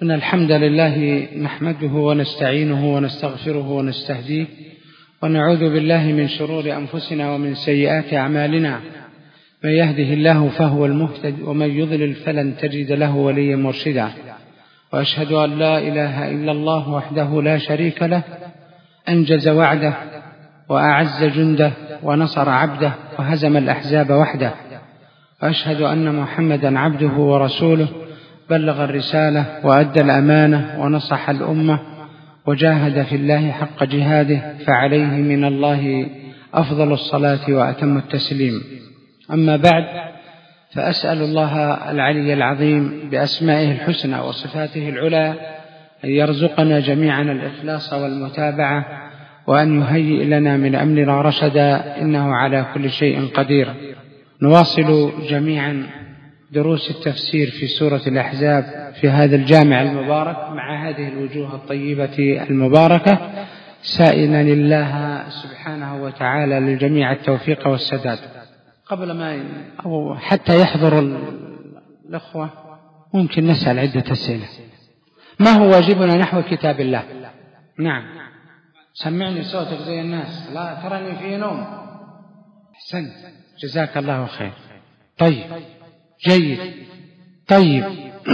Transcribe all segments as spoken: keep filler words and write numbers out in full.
إن الحمد لله نحمده ونستعينه ونستغفره ونستهديه ونعوذ بالله من شرور أنفسنا ومن سيئات أعمالنا. من يهده الله فهو المهتد ومن يضلل فلن تجد له وليا مرشدا. وأشهد أن لا إله إلا الله وحده لا شريك له أنجز وعده وأعز جنده ونصر عبده وهزم الأحزاب وحده. وأشهد أن محمدا عبده ورسوله بلغ الرسالة وأدى الأمانة ونصح الأمة وجاهد في الله حق جهاده، فعليه من الله أفضل الصلاة وأتم التسليم. أما بعد، فأسأل الله العلي العظيم بأسمائه الحسنى وصفاته العلى أن يرزقنا جميعا الإخلاص والمتابعة، وأن يهيئ لنا من أمرنا رشدا، إنه على كل شيء قدير. نواصل جميعا دروس التفسير في سورة الأحزاب في هذا الجامع المبارك مع هذه الوجوه الطيبة المباركة، سائلا الله سبحانه وتعالى للجميع التوفيق والسداد. قبل ما أو حتى يحضر الأخوة ممكن نسأل عدة أسئلة. ما هو واجبنا نحو كتاب الله؟ نعم، سمعني صوتك زي الناس، لا ترني في نوم. أحسنت، جزاك الله خير. طيب، جيد. طيب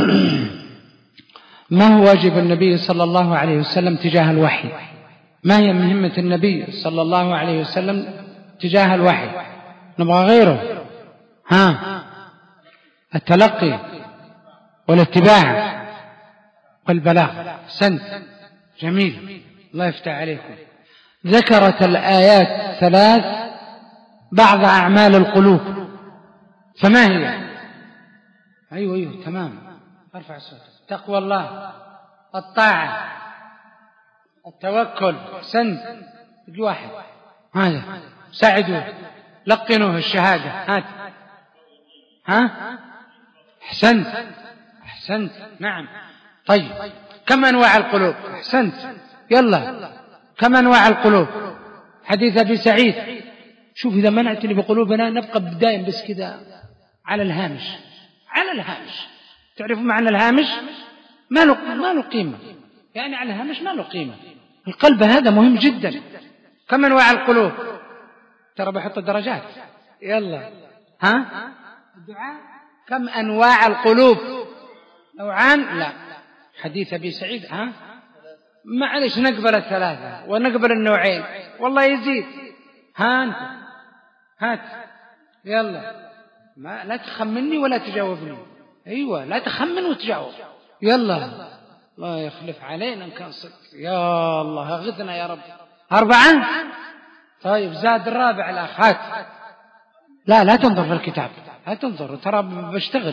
ما هو واجب النبي صلى الله عليه وسلم تجاه الوحي؟ ما هي مهمة النبي صلى الله عليه وسلم تجاه الوحي؟ نبغى غيره. ها، التلقي والاتباع والبلاغ. سنت، جميل، الله يفتح عليكم. ذكرت الآيات ثلاث بعض أعمال القلوب، فما هي؟ أيوه أيوه تمام، ارفع الصوت. تقوى الله، الطاعة، التوكل. سند واحد، هذا ساعدوه، لقنوه الشهادة. هات، ها، أحسنت أحسنت، نعم. طيب، كم أنواع القلوب؟ أحسنت، يلا، كم أنواع القلوب؟ حديث أبي سعيد. شوف، إذا ما نأتي بقلوبنا نبقى بدايم بس كذا على الهامش، على الهامش. تعرفوا معنى الهامش؟ ما له ما له قيمة، يعني على الهامش ما له قيمة. القلب هذا مهم جدا. كم أنواع القلوب؟ ترى بحط الدرجات. يلا، ها، الدعاء. كم أنواع القلوب؟ نوعان؟ لا، حديث أبي سعيد. ها، معلش نقبل الثلاثة ونقبل النوعين، والله يزيد. ها أنت، هات، يلا، ما لا تخمني ولا تجاوبني. أيوة، لا تخمن وتجاوب. يلا، الله يخلف علينا إن كان صدق. يا الله أغثنا يا رب. أربعة. طيب، زاد الرابع الأخ. هات. لا لا تنظر في الكتاب، لا تنظر، ترى بشتغل.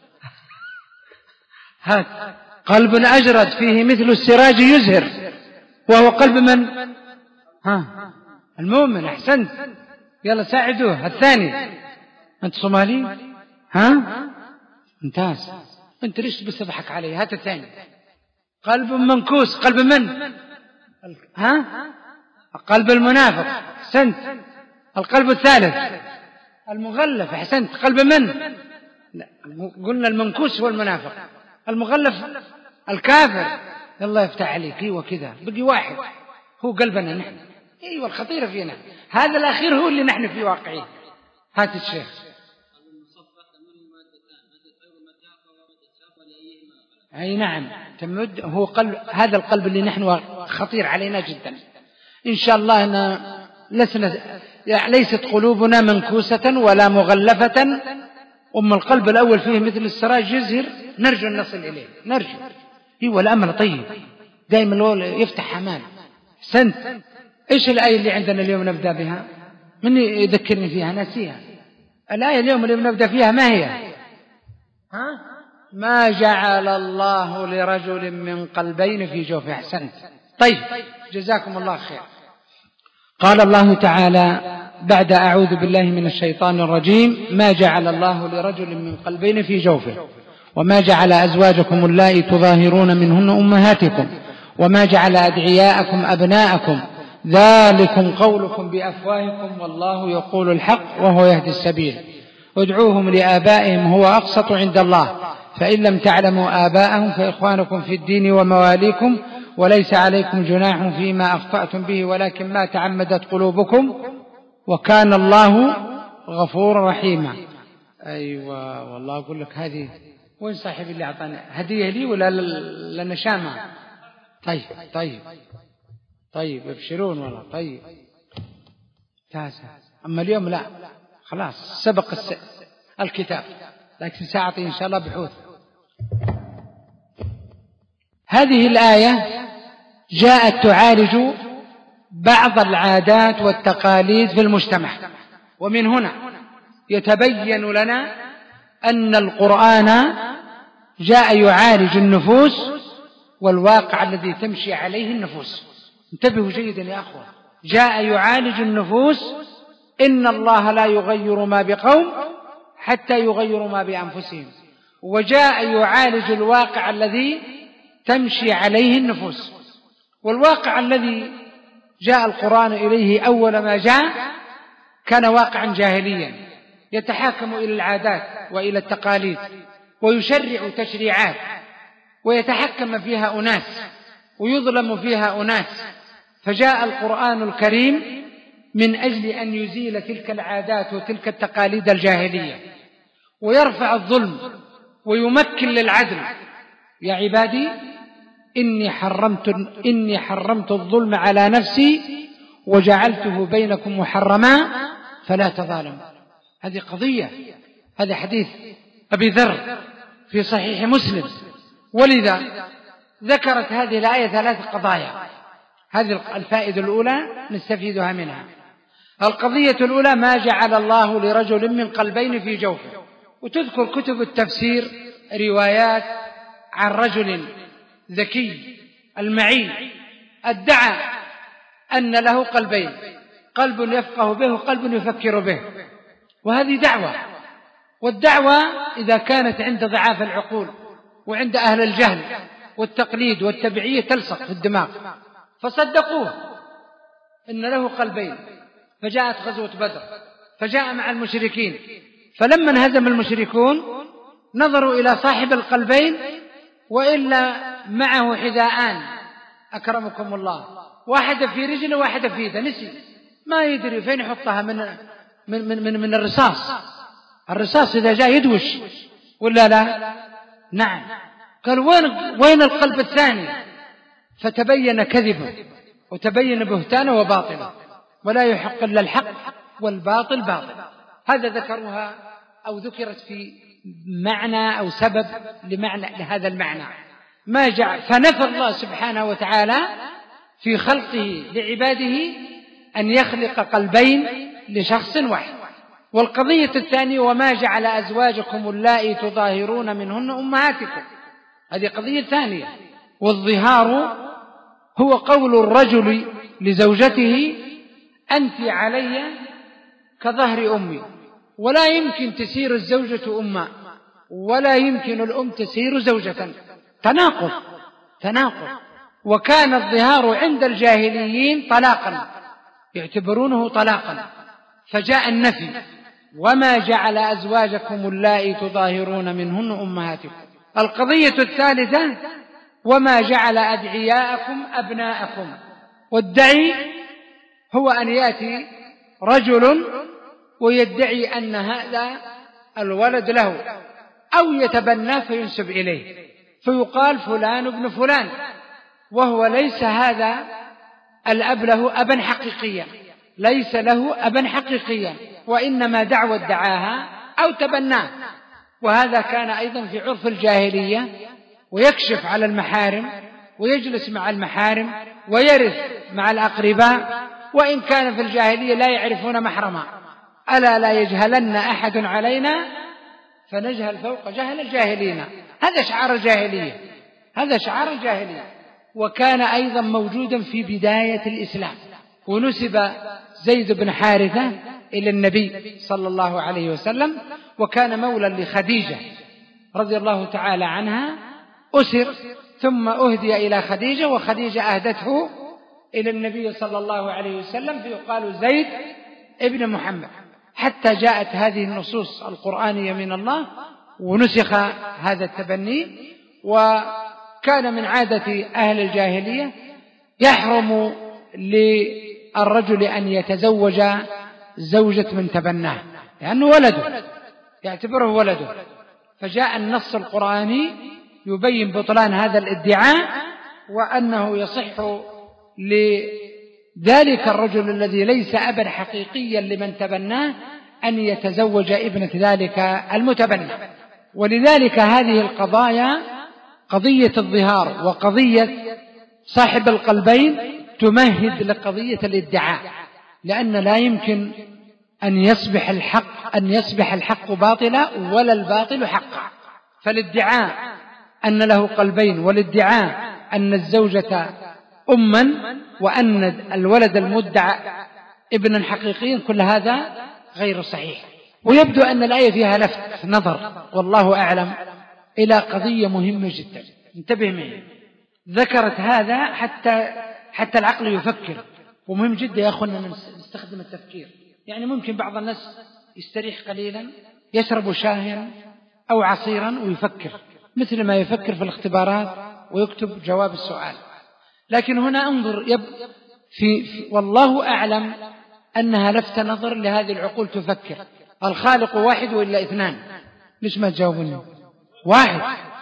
هات. قلب أجرد فيه مثل السراج يزهر، وهو قلب من؟ ها، المؤمن. أحسنت، يلا ساعدوه. الثاني، أنت صومالي؟ ها، ممتاز. أنت ليش بتضحك علي؟ هات الثاني. قلب منكوس، قلب من؟ ها، قلب المنافق. أحسنت. القلب الثالث المغلف. أحسنت. قلب من؟ لا، قلنا المنكوس هو المنافق، المغلف الكافر. الله يفتح عليك. ايوه كذا، بقي واحد هو قلبنا نحن. ايوه، الخطير فينا هذا الأخير هو اللي نحن في واقعين. هات الشيخ. أي نعم، تمد. هو قلب، هذا القلب اللي نحن خطير علينا جدا. إن شاء الله أن لسنا، ليست قلوبنا منكوسة ولا مغلفة. أم القلب الأول فيه مثل السراج يزهر، نرجو أن نصل إليه، نرجو. ايوه، الأمل طيب، دائما لو يفتح حمال. سنت. إيش الآية اللي عندنا اليوم نبدأ بها؟ من يذكرني فيها؟ ناسيها. الآية اليوم اللي نبدأ فيها ما هي؟ ها؟ ما جعل الله لرجل من قلبين في جوفه. أحسنت. طيب، جزاكم الله خير. قال الله تعالى بعد أعوذ بالله من الشيطان الرجيم: ما جعل الله لرجل من قلبين في جوفه، وما جعل أزواجكم اللائي تظاهرون منهن أمهاتكم، وما جعل أدعياءكم أبناءكم، ذلكم قولكم بأفواهكم، والله يقول الحق وهو يهدي السبيل. ادعوهم لآبائهم هو أقسط عند الله، فإن لم تعلموا آباءهم فإخوانكم في الدين ومواليكم وليس عليكم جناح فيما أخطأتم به ولكن ما تعمدت قلوبكم وكان الله غفورا رحيما. أيوة والله أقول لك هذه وين صاحب اللي أعطاني هدية لي ولا لنا شامة؟ طيب طيب طيب ابشرون والله. طيب تاسع، أما اليوم لا خلاص سبق الكتاب، لكن سأعطي إن شاء الله بحوث. هذه الآية جاءت تعالج بعض العادات والتقاليد في المجتمع، ومن هنا يتبين لنا أن القرآن جاء يعالج النفوس والواقع الذي تمشي عليه النفوس. انتبهوا جيدا يا أخوة، جاء يعالج النفوس. إن الله لا يغير ما بقوم حتى يغيروا ما بأنفسهم، وجاء يعالج الواقع الذي تمشي عليه النفوس. والواقع الذي جاء القرآن إليه أول ما جاء كان واقعا جاهليا يتحاكم إلى العادات وإلى التقاليد ويشرع تشريعات ويتحكم فيها أناس ويظلم فيها أناس. فجاء القرآن الكريم من أجل أن يزيل تلك العادات وتلك التقاليد الجاهلية ويرفع الظلم ويمكن للعدل. يا عبادي إني حرمت, إني حرمت الظلم على نفسي وجعلته بينكم محرما فلا تظالموا. هذه قضية، هذا حديث أبي ذر في صحيح مسلم. ولذا ذكرت هذه الآية ثلاث قضايا. هذه الفائدة الأولى نستفيدها منها. القضية الأولى ما جعل الله لرجل من قلبين في جوفه. وتذكر كتب التفسير روايات عن رجل ذكي المعين ادعى أن له قلبين، قلب يفقه به وقلب يفكر به، وهذه دعوة. والدعوة إذا كانت عند ضعاف العقول وعند أهل الجهل والتقليد والتبعية تلصق في الدماغ، فصدقوه إن له قلبين. فجاءت غزوة بدر فجاء مع المشركين، فلما انهزم المشركون نظروا إلى صاحب القلبين وإلا معه حذاءان أكرمكم الله، واحدة في رجل وواحدة في يده، نسي ما يدري فين يحطها من من من من, من الرصاص. الرصاص إذا جاء يدوش ولا لا؟ نعم. قال وين وين القلب الثاني؟ فتبين كذبه وتبين بهتانه وباطله، ولا يحق إلا الحق والباطل باطل. هذا ذكروها أو ذكرت في معنى أو سبب لمعنى لهذا المعنى. ما جعل فنفى الله سبحانه وتعالى في خلقه لعباده أن يخلق قلبين لشخص واحد. والقضية الثانية وما جعل أزواجكم اللائي تظاهرون منهن أمهاتكم، هذه قضية ثانية. والظهار هو قول الرجل لزوجته أنت علي كظهر أمي، ولا يمكن تسير الزوجة أمّا ولا يمكن الأم تسير زوجة، تناقض تناقض. وكان الظهار عند الجاهليين طلاقا، يعتبرونه طلاقا، فجاء النفي وما جعل أزواجكم اللائي تظاهرون منهن أمهاتكم. القضية الثالثة وما جعل أدعياءكم أبناءكم. والدعي هو أن يأتي رجل ويدعي أن هذا الولد له أو يتبنى فينسب إليه فيقال فلان ابن فلان، وهو ليس هذا الأب له أبا حقيقيا، ليس له أبا حقيقيا، وإنما دعوى ادعاها أو تبناه. وهذا كان أيضا في عرف الجاهلية، ويكشف على المحارم ويجلس مع المحارم ويرث مع الأقرباء، وإن كان في الجاهلية لا يعرفون محرما. ألا لا يجهلن أحد علينا فنجهل فوق جهل الجاهلين. هذا شعار الجاهلية، هذا شعار الجاهلية. وكان أيضا موجودا في بداية الإسلام. ونسب زيد بن حارثة إلى النبي صلى الله عليه وسلم، وكان مولى لخديجة رضي الله تعالى عنها، أسر ثم أهدي إلى خديجة، وخديجة أهدته إلى النبي صلى الله عليه وسلم، فيقال زيد ابن محمد، حتى جاءت هذه النصوص القرآنية من الله ونسخ هذا التبني. وكان من عادة أهل الجاهلية يحرم للرجل أن يتزوج زوجة من تبناه لأنه ولده، يعتبره ولده. فجاء النص القرآني يبين بطلان هذا الادعاء، وأنه يصح لذلك الرجل الذي ليس أبا حقيقيا لمن تبناه أن يتزوج ابنة ذلك المتبنى. ولذلك هذه القضايا، قضية الظهار وقضية صاحب القلبين، تمهد لقضية الادعاء، لأن لا يمكن أن يصبح الحق أن يصبح الحق باطلا ولا الباطل حقا. فالادعاء أن له قلبين، والادعاء أن الزوجة أما، وأن الولد المدعى ابنا حقيقيا، كل هذا غير صحيح. ويبدو أن الآية فيها لفت نظر والله أعلم إلى قضية مهمة جدا، انتبه معي. ذكرت هذا حتى حتى العقل يفكر، ومهم جدا يا أخونا نستخدم التفكير. يعني ممكن بعض الناس يستريح قليلا، يشرب شاهيا أو عصيرا ويفكر مثل ما يفكر في الاختبارات ويكتب جواب السؤال. لكن هنا انظر يب في, في والله أعلم أنها لفت نظر لهذه العقول تفكر. الخالق واحد وإلا اثنان؟ ليش ما تجاوبني؟ واحد.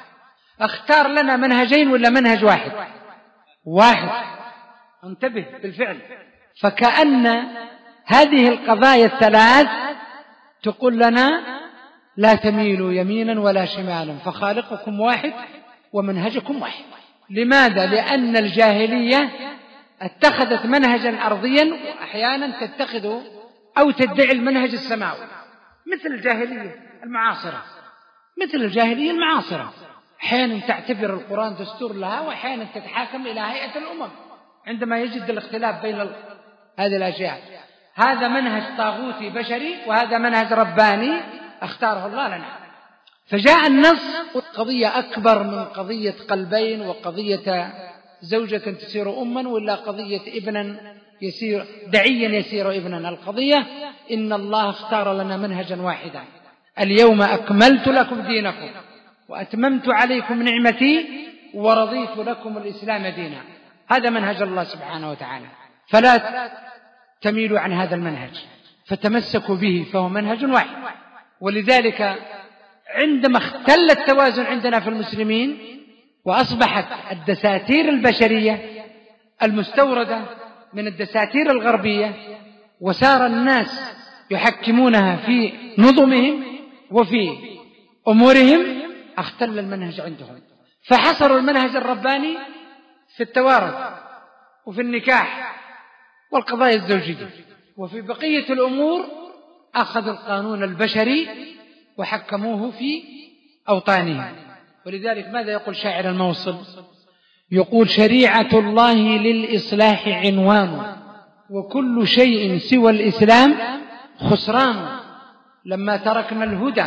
اختار لنا منهجين ولا منهج واحد؟ واحد. انتبه بالفعل. فكأن هذه القضايا الثلاث تقول لنا لا تميلوا يمينا ولا شمالا، فخالقكم واحد ومنهجكم واحد. لماذا؟ لأن الجاهلية اتخذت منهجا أرضيا، وأحيانا تتخذ أو تدعي المنهج السماوي، مثل الجاهلية المعاصرة مثل الجاهلية المعاصرة أحيانا تعتبر القرآن دستور لها، وأحيانا تتحاكم إلى هيئة الأمم عندما يجد الاختلاف بين هذه الأشياء. هذا منهج طاغوتي بشري، وهذا منهج رباني اختاره الله لنا. فجاء النص قضية أكبر من قضية قلبين وقضية زوجة تسير أما ولا قضية ابنا يسير دعيا يسير ابنا. القضية إن الله اختار لنا منهجا واحدا: اليوم أكملت لكم دينكم وأتممت عليكم نعمتي ورضيت لكم الإسلام دينا. هذا منهج الله سبحانه وتعالى، فلا تميلوا عن هذا المنهج، فتمسكوا به، فهو منهج واحد. ولذلك عندما اختل التوازن عندنا في المسلمين، وأصبحت الدساتير البشرية المستوردة من الدساتير الغربية، وسار الناس يحكمونها في نظمهم وفي أمورهم، اختل المنهج عندهم، فحصروا المنهج الرباني في التوارث وفي النكاح والقضايا الزوجية، وفي بقية الأمور أخذ القانون البشري وحكموه في أوطانهم. ولذلك ماذا يقول شاعر الموصل؟ يقول: شريعة الله للإصلاح عنوان، وكل شيء سوى الإسلام خسران. لما تركنا الهدى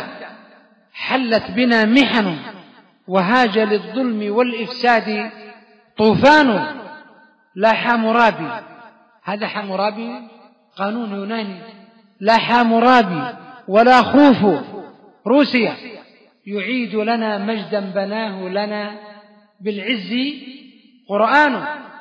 حلت بنا محن، وهاج للظلم والإفساد طوفان. لا حامورابي، هذا حامورابي قانون يوناني، لا حامورابي ولا خوف روسيا يعيد لنا مجدا بناه لنا بالعز قرآن.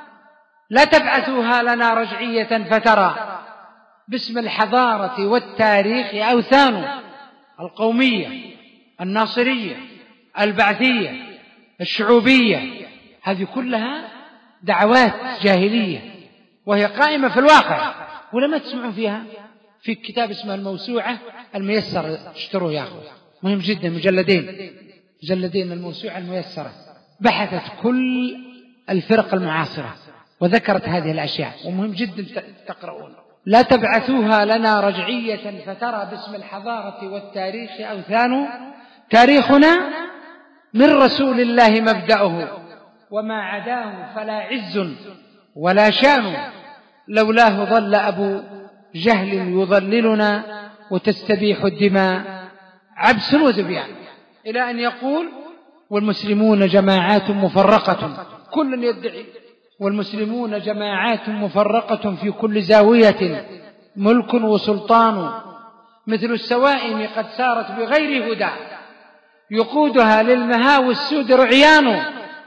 لا تبعثوها لنا رجعية فترى باسم الحضارة والتاريخ أوثان. القومية، الناصرية، البعثية، الشعوبية، هذه كلها دعوات جاهلية، وهي قائمة في الواقع، ولما تسمعون فيها في كتاب اسمه الموسوعة الميسرة، اشتروه يا أخوة، مهم جدا، مجلدين مجلدين الموسوعة الميسرة، بحثت كل الفرق المعاصرة وذكرت هذه الأشياء، ومهم جدا تقرؤون. لا تبعثوها لنا رجعية فترى باسم الحضارة والتاريخ أوثان. تاريخنا من رسول الله مبدأه، وما عداه فلا عز ولا شان. لولاه ظل أبو جهل يضللنا، وتستبيح الدماء عبس وذبيان، إلى أن يقول: والمسلمون جماعات مفرقة، كل يدعي، والمسلمون جماعات مفرقة في كل زاوية ملك وسلطان، مثل السوائم قد سارت بغير هدى، يقودها للمهاوي السود رعيان،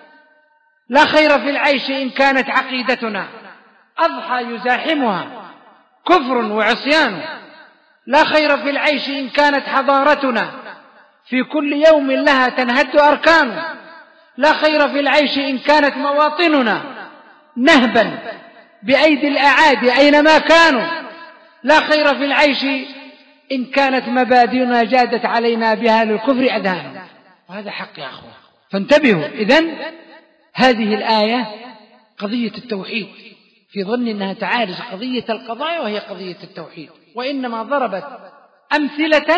لا خير في العيش إن كانت عقيدتنا، أضحى يزاحمها كفر وعصيان، لا خير في العيش إن كانت حضارتنا، في كل يوم لها تنهد أركان، لا خير في العيش إن كانت مواطننا نهبا بأيدي الأعادي أينما كانوا، لا خير في العيش إن كانت مبادئنا جادت علينا بها للكفر أذهان. وهذا حق يا أخوة، فانتبهوا. إذن هذه الآية قضية التوحيد، في ظن أنها تعالج قضية القضايا وهي قضية التوحيد، وإنما ضربت أمثلة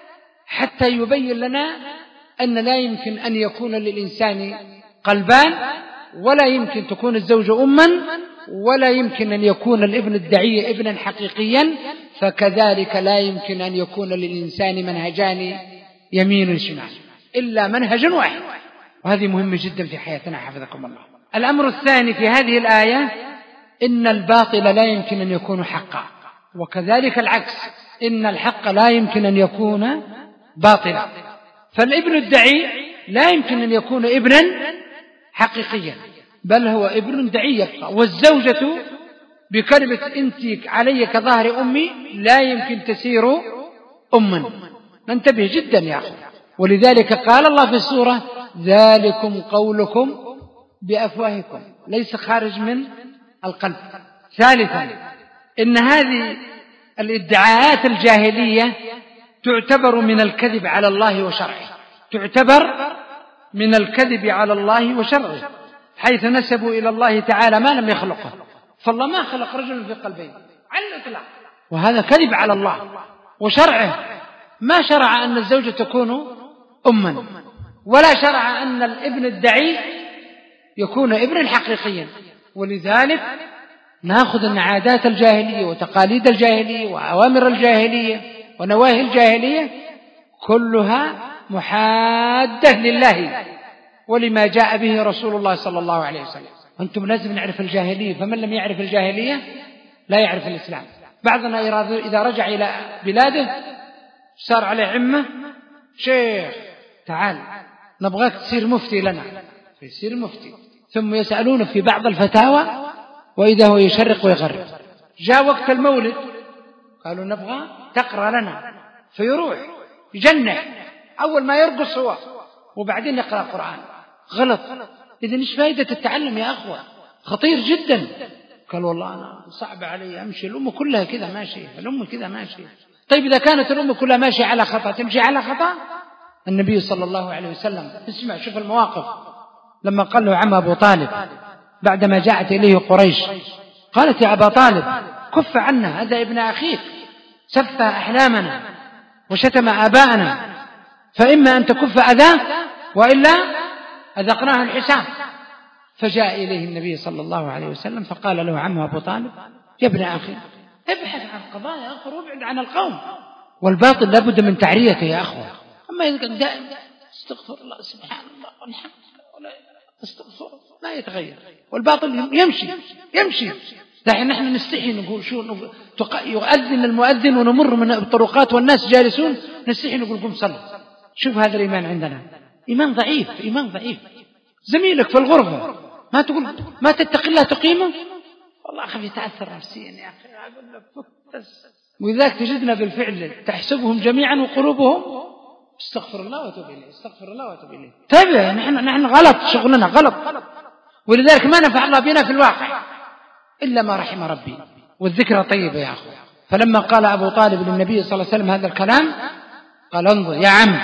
حتى يبين لنا أن لا يمكن أن يكون للإنسان قلبان، ولا يمكن تكون الزوجة أما، ولا يمكن أن يكون الابن الدعي ابنا حقيقيا، فكذلك لا يمكن أن يكون للإنسان منهجان يمين شمال، إلا منهج واحد. وهذه مهمة جدا في حياتنا حفظكم الله. الأمر الثاني في هذه الآية إن الباطل لا يمكن أن يكون حقا، وكذلك العكس، إن الحق لا يمكن أن يكون باطلا. فالابن الدعي لا يمكن أن يكون ابنا حقيقيا، بل هو ابن دعي يبقى. والزوجة بكلمة أنت علي كظهر أمي لا يمكن تسير أما. ننتبه جدا يا أخي. ولذلك قال الله في السورة ذلكم قولكم بأفواهكم، ليس خارج من القلب. ثالثا إن هذه الادعاءات الجاهلية تعتبر من الكذب على الله وشرعه، تعتبر من الكذب على الله وشرعه، حيث نسبوا إلى الله تعالى ما لم يخلقه. فالله ما خلق رجلا في قلبين على الإطلاق، وهذا كذب على الله وشرعه. ما شرع أن الزوجة تكون أما، ولا شرع أن الابن الدعي يكون ابنا حقيقيا. ولذلك نأخذ أن عادات الجاهلية وتقاليد الجاهلية وأوامر الجاهلية ونواهي الجاهلية كلها محادة لله ولما جاء به رسول الله صلى الله عليه وسلم. أنتم لازم نعرف الجاهلية، فمن لم يعرف الجاهلية لا يعرف الإسلام. بعضنا إذا رجع إلى بلاده صار عليه عمة، شيخ تعال نبغاك تصير مفتي لنا، فيصير مفتي، ثم يسألون في بعض الفتاوى وإذا هو يشرق ويغرب. جاء وقت المولد قالوا نبغى تقرأ لنا، فيروح يجنح، أول ما يرقص هو وبعدين يقرأ القرآن. غلط. إذن إيش فائدة التعلم يا أخوة؟ خطير جدا. قال والله أنا صعب علي أمشي، الأمة كلها كذا ماشية، الأمة كذا ماشية. طيب إذا كانت الأمة كلها ماشية على خطأ تمشي على خطأ؟ النبي صلى الله عليه وسلم اسمع شوف المواقف لما قال له عم أبو طالب بعدما جاءت إليه قريش قالت يا أبا طالب كف عنا، هذا ابن أخيك سفه أحلامنا وشتم آباءنا، فإما أن تكف أذاه وإلا أذقناه الحساب. فجاء إليه النبي صلى الله عليه وسلم فقال له عم أبو طالب يا ابن أخي ابحث عن قضايا آخر وابعد عن القوم، والباطل لابد من تعريته يا أخوة. أما يقول دائما استغفر الله سبحان الله والحمد لله استغفر لا يتغير، والباطل يمشي يمشي. لكن نحن نستحي نقول شو نقول يؤذن المؤذن ونمر من الطرقات والناس جالسون نستحي نقول قم صل. شوف هذا الإيمان عندنا إيمان ضعيف، إيمان ضعيف. زميلك في الغرفة ما تقول ما تتقي الله تقيمه، والله أخي يتأثر نفسيا يا أخي أقول لك بس. وذاك تجدنا بالفعل تحسبهم جميعا وقلوبهم استغفر الله واتوب إليه استغفر الله واتوب إليه. تابع نحن نحن غلط، شغلنا غلط، ولذلك ما نفع الله بنا في الواقع إلا ما رحم ربي. والذكرى طيبة يا أخوة. فلما قال أبو طالب للنبي صلى الله عليه وسلم هذا الكلام قال انظر يا عم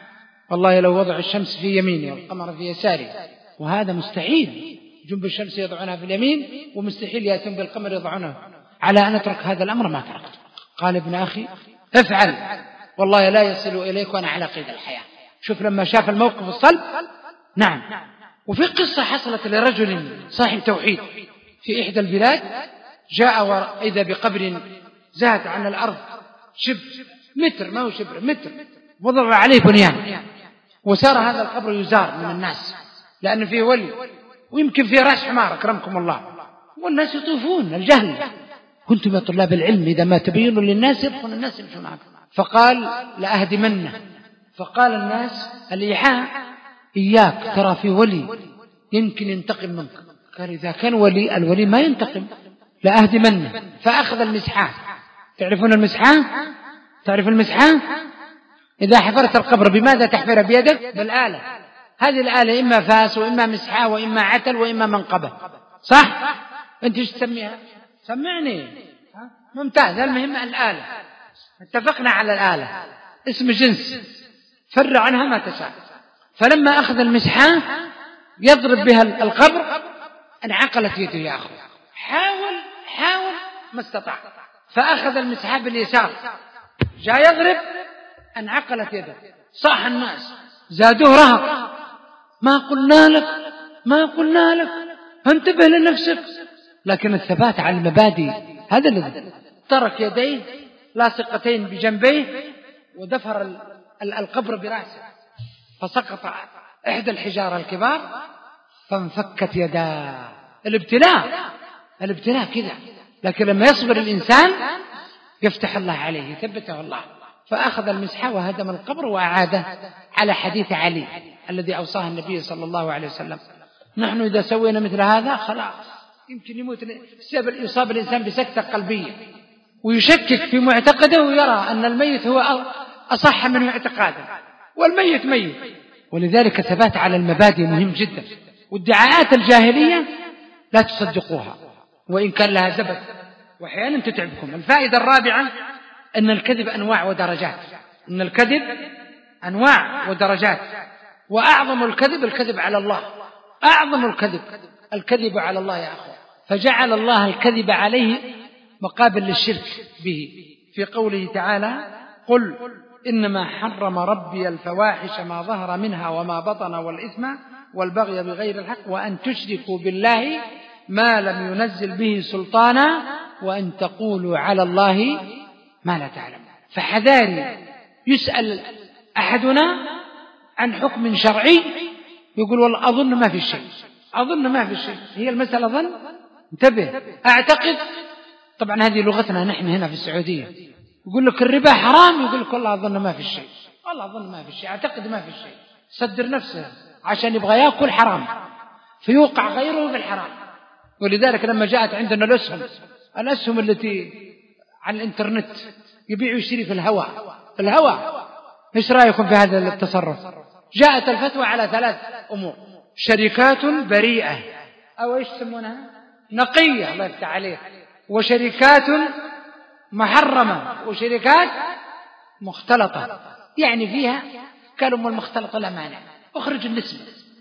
والله لو وضع الشمس في يميني والقمر في يساري، وهذا مستحيل، جنب الشمس يضعونها في اليمين ومستحيل يأتون بالقمر يضعونه، على أن أترك هذا الأمر ما تركت. قال ابن أخي افعل والله لا يصل إليك وأنا على قيد الحياة. شوف لما شاف الموقف الصلب. نعم. وفي قصة حصلت لرجل صاحب توحيد في إحدى البلاد، جاء وإذا بقبر زاد عن الأرض شبر متر، ما هو شبر متر، وضع عليه بنيان، وسار هذا القبر يزار من الناس لأن فيه ولي ويمكن فيه رأس حمار أكرمكم الله، والناس يطوفون الجهل. كنتم يا طلاب العلم إذا ما تبينوا للناس يدخل الناس يمشون معكم. فقال لأهدمنه، فقال الناس الإيحاء إياك ترى في ولي يمكن ينتقم منك. قال إذا كان ولي الولي ما ينتقم لأهدمنه. فأخذ المسحاه. تعرفون المسحاه؟ تعرف المسحاه؟ إذا حفرت القبر بماذا تحفره؟ بيدك؟ بالآلة. هذه الآلة إما فاس وإما مسحاه وإما عتل وإما منقبة، صح؟ أنت ايش تسميها؟ سمعني. ممتاز. المهم الآلة، اتفقنا على الآلة، اسم جنس، فرع عنها ما تشاء. فلما أخذ المسحاه يضرب بها القبر انعقلت يده يا أخو. حاول حاول ما استطاع، فأخذ المسحاه باليسار، جاء يضرب انعقلت يده. صاح الناس، زادوه رهق. ما قلنا لك ما قلنا لك انتبه لنفسك. لكن الثبات على المبادئ هذا الذي ترك يديه لاصقتين بجنبيه ودفر القبر برأسه، فسقط إحدى الحجارة الكبار فانفكت يداه. الابتلاء الابتلاء كذا. لكن لما يصبر الإنسان يفتح الله عليه، يثبته الله. فأخذ المسحة وهدم القبر وأعاده على حديث علي الذي أوصاه النبي صلى الله عليه وسلم. نحن إذا سوينا مثل هذا خلاص يمكن يموت، يصاب الإنسان بسكتة قلبية ويشكك في معتقده ويرى أن الميت هو أصح منه اعتقادا، والميت ميت. ولذلك الثبات على المبادئ مهم جدا. والدعاءات الجاهلية لا تصدقوها وإن كان لها زبد وأحيانا تتعبكم. الفائدة الرابعة أن الكذب أنواع ودرجات. أن الكذب أنواع ودرجات، وأعظم الكذب الكذب على الله. أعظم الكذب الكذب على الله يا أخوة. فجعل الله الكذب عليه مقابل للشرك به في قوله تعالى: قل إنما حرم ربي الفواحش ما ظهر منها وما بطن والإثم والبغي بغير الحق وأن تشركوا بالله ما لم ينزل به سلطانا وأن تقولوا على الله ما لا تعلم. فحذاري يسأل أحدنا عن حكم شرعي يقول والله أظن ما في شيء، أظن ما في شيء. هي المسألة ظن؟ انتبه. أعتقد، طبعا هذه لغتنا نحن هنا في السعودية، يقول لك الربا حرام، يقول لك والله أظن ما في شيء، والله أظن ما في شيء، أعتقد ما في شيء. صدر نفسه عشان يبغى يأكل حرام فيوقع غيره بالحرام. ولذلك لما جاءت عندنا الأسهم الأسهم التي على الإنترنت يبيع ويشتري في الهواء في الهواء إيش رأيكم في هذا التصرف؟ جاءت الفتوى على ثلاث أمور: شركات بريئة أو إيش يسمونها نقية، الله يفتح عليك، وشركات محرمة، وشركات مختلطة. يعني فيها كلمة المختلطة لا مانع، أخرج النسبة.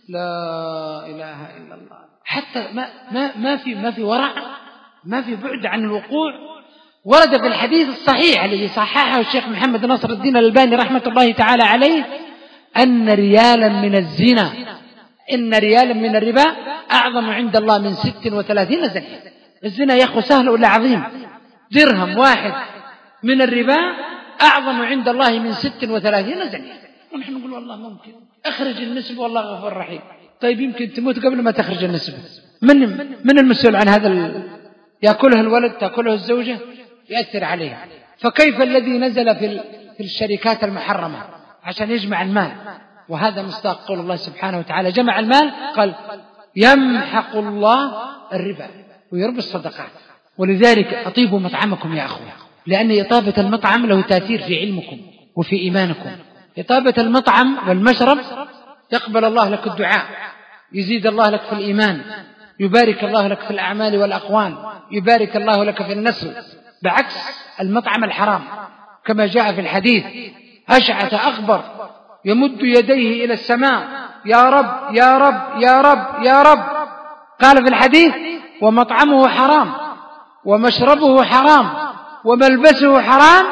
لا إله إلا الله. حتى ما ما ما في ما في ورع، ما في بعد عن الوقوع. ورد في الحديث الصحيح الذي صححه الشيخ محمد ناصر الدين الألباني رحمة الله تعالى عليه أن ريالا من الزنا إن ريالا من الربا أعظم عند الله من ست وثلاثين زنية. الزنا يا أخو سهل ولا عظيم؟ درهم واحد من الربا أعظم عند الله من ست وثلاثين زنية. ونحن نقول والله ممكن أخرج النسبة والله غفور رحيم. طيب يمكن تموت قبل ما تخرج النسبة. من من المسؤول عن هذا ال... يأكله الولد، تأكله الزوجة، يأثر عليه. فكيف الذي نزل في في الشركات المحرمة عشان يجمع المال؟ وهذا مصداق قول الله سبحانه وتعالى: جمع المال، قال يمحق الله الربا ويربي الصدقات. ولذلك أطيبوا مطعمكم يا أخوة، لأن إطابة المطعم له تأثير في علمكم وفي إيمانكم. إطابة المطعم والمشرب يقبل الله لك الدعاء، يزيد الله لك في الإيمان، يبارك الله لك في الأعمال والأقوال، يبارك الله لك في النسل، بعكس المطعم الحرام كما جاء في الحديث: أشعث أغبر يمد يديه إلى السماء: يا رب يا رب يا رب يا رب. قال في الحديث: ومطعمه حرام ومشربه حرام وملبسه حرام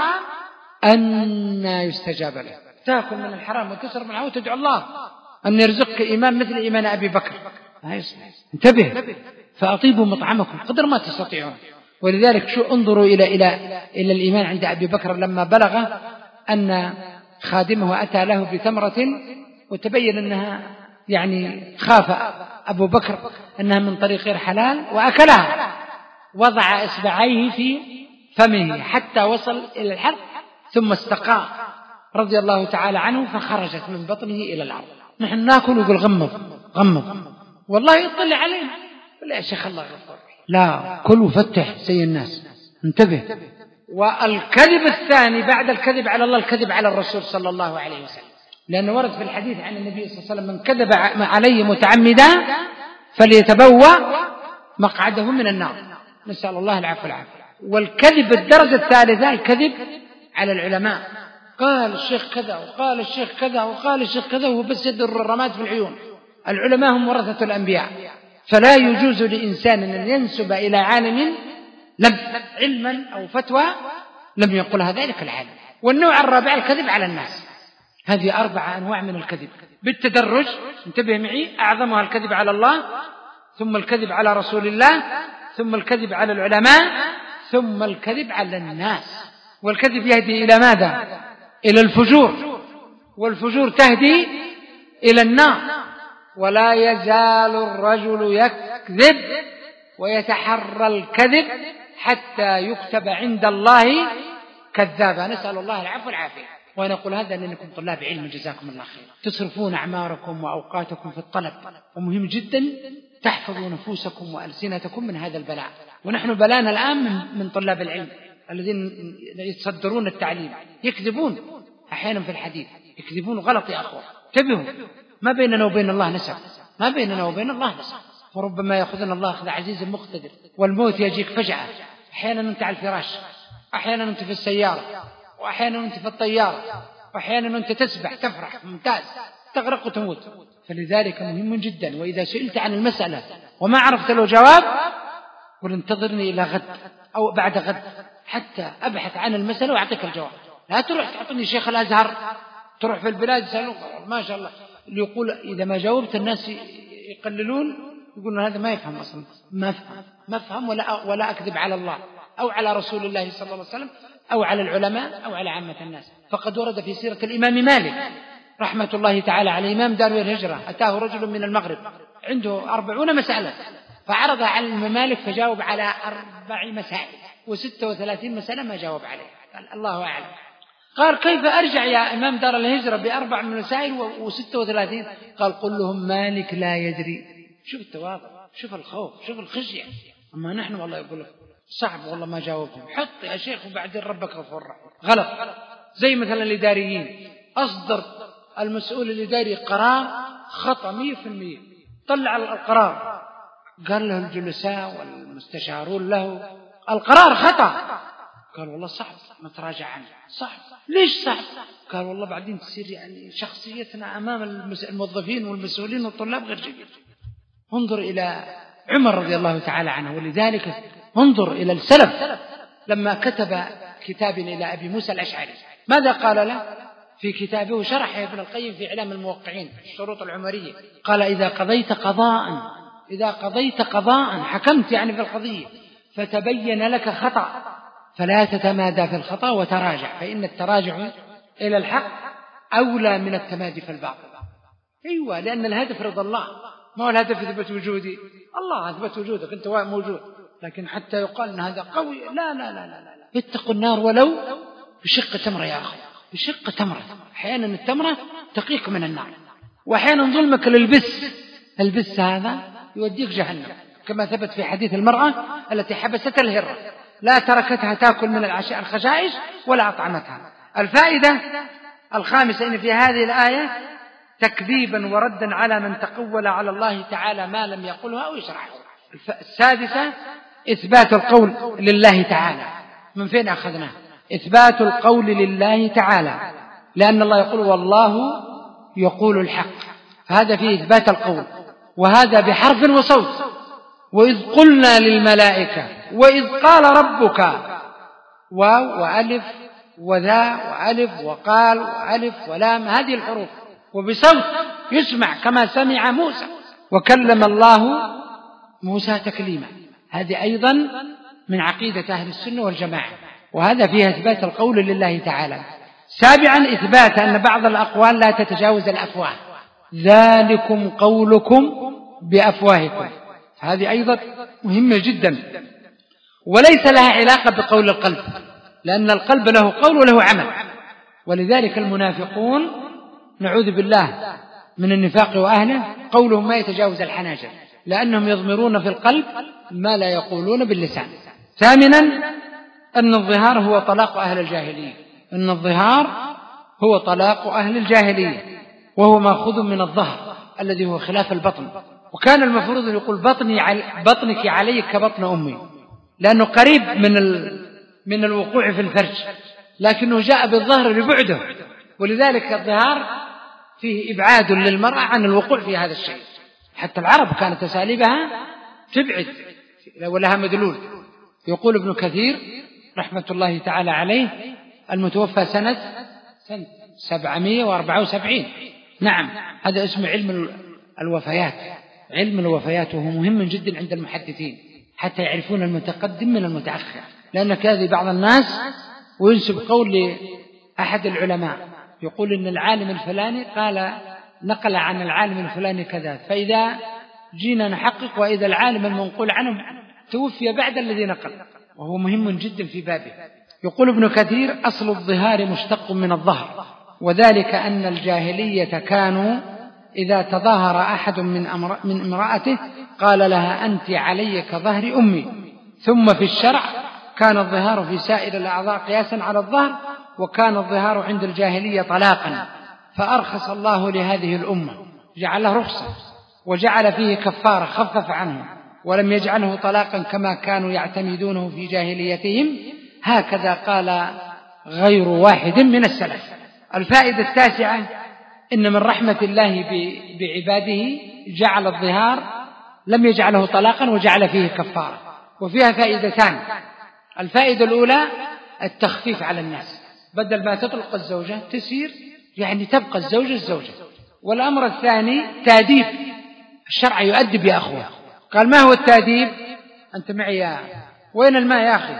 أن يستجاب له. تأكل من الحرام وتشرب من الحرام وتدعو الله أن يرزقك إيمان مثل إيمان أبي بكر. انتبه. فأطيبوا مطعمكم قدر ما تستطيعون. ولذلك شو انظروا إلى إلى إلى الإيمان عند أبي بكر لما بلغ أن خادمه أتى له بتمرة وتبين أنها يعني خاف أبو بكر أنها من طريق غير حلال وأكلها، وضع إصبعيه في فمه حتى وصل إلى الحلق ثم استقى رضي الله تعالى عنه فخرجت من بطنه إلى الأرض. نحن ناكل ويقول غمض غمض، والله يطلع علينا. لا يا شيخ الله غفور، لا كل وفتح زي الناس، انتبه. والكذب الثاني بعد الكذب على الله الكذب على الرسول صلى الله عليه وسلم، لأنه ورد في الحديث عن النبي صلى الله عليه وسلم: من كذب علي متعمدا فليتبوأ مقعده من النار. نسأل الله العفو والعافية. والكذب الدرجة الثالثة الكذب على العلماء، قال الشيخ كذا وقال الشيخ كذا وقال الشيخ كذا، وهو بس يد الرماد في العيون. العلماء هم ورثة الأنبياء، فلا يجوز لإنسان أن ينسب إلى عالم لم علما أو فتوى لم يقلها ذلك العالم. والنوع الرابع الكذب على الناس. هذه أربعة أنواع من الكذب بالتدرج، انتبه معي. أعظمها الكذب على الله، ثم الكذب على رسول الله، ثم الكذب على العلماء، ثم الكذب على الناس. والكذب يهدي إلى ماذا؟ إلى الفجور، والفجور تهدي إلى النار. ولا يزال الرجل يكذب ويتحرى الكذب حتى يكتب عند الله كذابا. نسأل الله العفو والعافية. ونقول هذا لأنكم طلاب علم جزاكم الله خير، تصرفون أعماركم وأوقاتكم في الطلب، ومهم جدا تحفظوا نفوسكم وألسنتكم من هذا البلاء. ونحن بلانا الآن من طلاب العلم الذين يتصدرون التعليم، يكذبون أحيانا في الحديث، يكذبون غلط يا أخوة. انتبهوا، ما بيننا وبين الله نسب، ما بيننا وبين الله نسب. وربما يأخذنا الله أخذ عزيز مقتدر، والموت يجيك فجأة. أحيانا أنت على الفراش، أحيانا أنت في السيارة، وأحيانا أنت في الطيارة، وأحيانا أنت تسبح تفرح ممتاز، تغرق وتموت. فلذلك مهم جدا، وإذا سئلت عن المسألة وما عرفت له جواب قل انتظرني إلى غد أو بعد غد حتى أبحث عن المسألة وأعطيك الجواب. لا تروح تعطني شيخ الأزهر، تروح في البلاد يسألون ما شاء الله اللي يقول إذا ما جاوبت الناس يقللون، يقولون هذا ما يفهم أصلا، ما فهم ما فهم ولا ولا أكذب على الله أو على رسول الله صلى الله عليه وسلم أو على العلماء أو على عامة الناس. فقد ورد في سيرة الإمام مالك رحمة الله تعالى على إمام دار الهجرة، أتاه رجل من المغرب عنده أربعون مسألة، فعرض على الإمام مالك فجاوب على أربع مسائل، وستة وثلاثين مسألة ما جاوب عليه. قال الله أعلم. قال كيف أرجع يا إمام دار الهجرة بأربع مسائل وستة وثلاثين؟ قال قل لهم مالك لا يدري. شوف التواضع، شوف الخوف، شوف الخشية. أما نحن والله يقول لك صعب والله ما جاوبهم، حط يا شيخ وبعدين ربك غفور رحيم. غلط. زي مثلا الإداريين، أصدر المسؤول الإداري قرار خطأ مية في المية، طلع القرار، قال له الجلساء والمستشارون له القرار خطأ، قال والله صعب نتراجع عنه. صعب ليش صعب؟ قال والله بعدين تصير يعني شخصيتنا أمام الموظفين والمسؤولين والطلاب غير جيد. انظر إلى عمر رضي الله تعالى عنه. ولذلك انظر إلى السلف لما كتب كتاب إلى أبي موسى الأشعري ماذا قال له في كتابه؟ شرح ابن القيم في إعلام الموقعين الشروط العمرية، قال إذا قضيت قضاء إذا قضيت قضاء حكمت يعني في القضية فتبين لك خطأ فلا تتمادى في الخطأ وتراجع، فإن التراجع إلى الحق أولى من التمادي في الباطل. أيوة، لأن الهدف رضا الله، ما هو الهدف إثبات وجودي. الله أثبت وجودك، أنت موجود، لكن حتى يقال أن هذا قوي، لا لا لا لا لا. اتقوا النار ولو بشق تمرة يا أخي، بشق تمرة. أحيانا التمرة تقيك من النار، وأحيانا ظلمك للبس، البس هذا يوديك جهنم، كما ثبت في حديث المرأة التي حبست الهرة لا تركتها تأكل من العشاء الخشائش ولا أطعمتها. الفائدة الخامسة إن في هذه الآية تكذيبا وردا على من تقول على الله تعالى ما لم يقله أو يشرعه. السادسة إثبات القول لله تعالى. من فين أخذناه؟ إثبات القول لله تعالى، لأن الله يقول والله يقول الحق، فهذا فيه إثبات القول، وهذا بحرف وصوت. وإذ قلنا للملائكة وإذ قال ربك، واو وألف وذا وألف وقال وألف ولام، هذه الحروف، وبصوت يسمع كما سمع موسى، وكلم الله موسى تكليما. هذه أيضا من عقيدة أهل السنة والجماعة، وهذا فيها إثبات القول لله تعالى. سابعا إثبات أن بعض الأقوال لا تتجاوز الأفواه، ذلكم قولكم بأفواهكم، هذه أيضا مهمة جدا، وليس لها علاقة بقول القلب، لأن القلب له قول وله عمل، ولذلك المنافقون نعوذ بالله من النفاق وأهله قولهم ما يتجاوز الحناجر، لأنهم يضمرون في القلب ما لا يقولون باللسان. ثامنا أن الظهار هو طلاق أهل الجاهلية، أن الظهار هو طلاق أهل الجاهلية، وهو مأخوذ من الظهر الذي هو خلاف البطن، وكان المفروض أن يقول بطني عل... بطنك علي كبطن أمي، لأنه قريب من ال... من الوقوع في الفرج، لكنه جاء بالظهر لبعده، ولذلك الظهار فيه إبعاد للمرأة عن الوقوع في هذا الشيء. حتى العرب كانت أساليبها تبعد ولها مدلول. يقول ابن كثير رحمة الله تعالى عليه المتوفى سنة سنة سبعمائة وأربعة وسبعين، نعم هذا اسم علم الوفيات، علم الوفيات، وهو مهم جدا عند المحدثين حتى يعرفون المتقدم من المتأخر، لأن كذا بعض الناس وينسب قول لأحد العلماء يقول إن العالم الفلاني قال نقل عن العالم الفلاني كذا، فإذا جينا نحقق وإذا العالم المنقول عنه توفي بعد الذي نقل، وهو مهم جدا في بابه. يقول ابن كثير أصل الظهار مشتق من الظهر، وذلك أن الجاهلية كانوا إذا تظاهر أحد من, أمر من امرأته قال لها أنت علي كظهر أمي. ثم في الشرع كان الظهار في سائر الأعضاء قياسا على الظهر، وكان الظهار عند الجاهلية طلاقا، فأرخص الله لهذه الأمة، جعله رخصة وجعل فيه كفارة خفف عنه، ولم يجعله طلاقا كما كانوا يعتمدونه في جاهليتهم. هكذا قال غير واحد من السلف. الفائدة التاسعة إن من رحمة الله بعباده جعل الظهار لم يجعله طلاقا وجعل فيه كفارة، وفيها فائدتان. الفائدة الأولى التخفيف على الناس، بدل ما تطلق الزوجة تسير يعني تبقى الزوجة الزوجة. والأمر الثاني تاديب، الشرع يؤدب يا أخوة. قال ما هو التاديب؟ أنت معي يا وين الماء يا أخي؟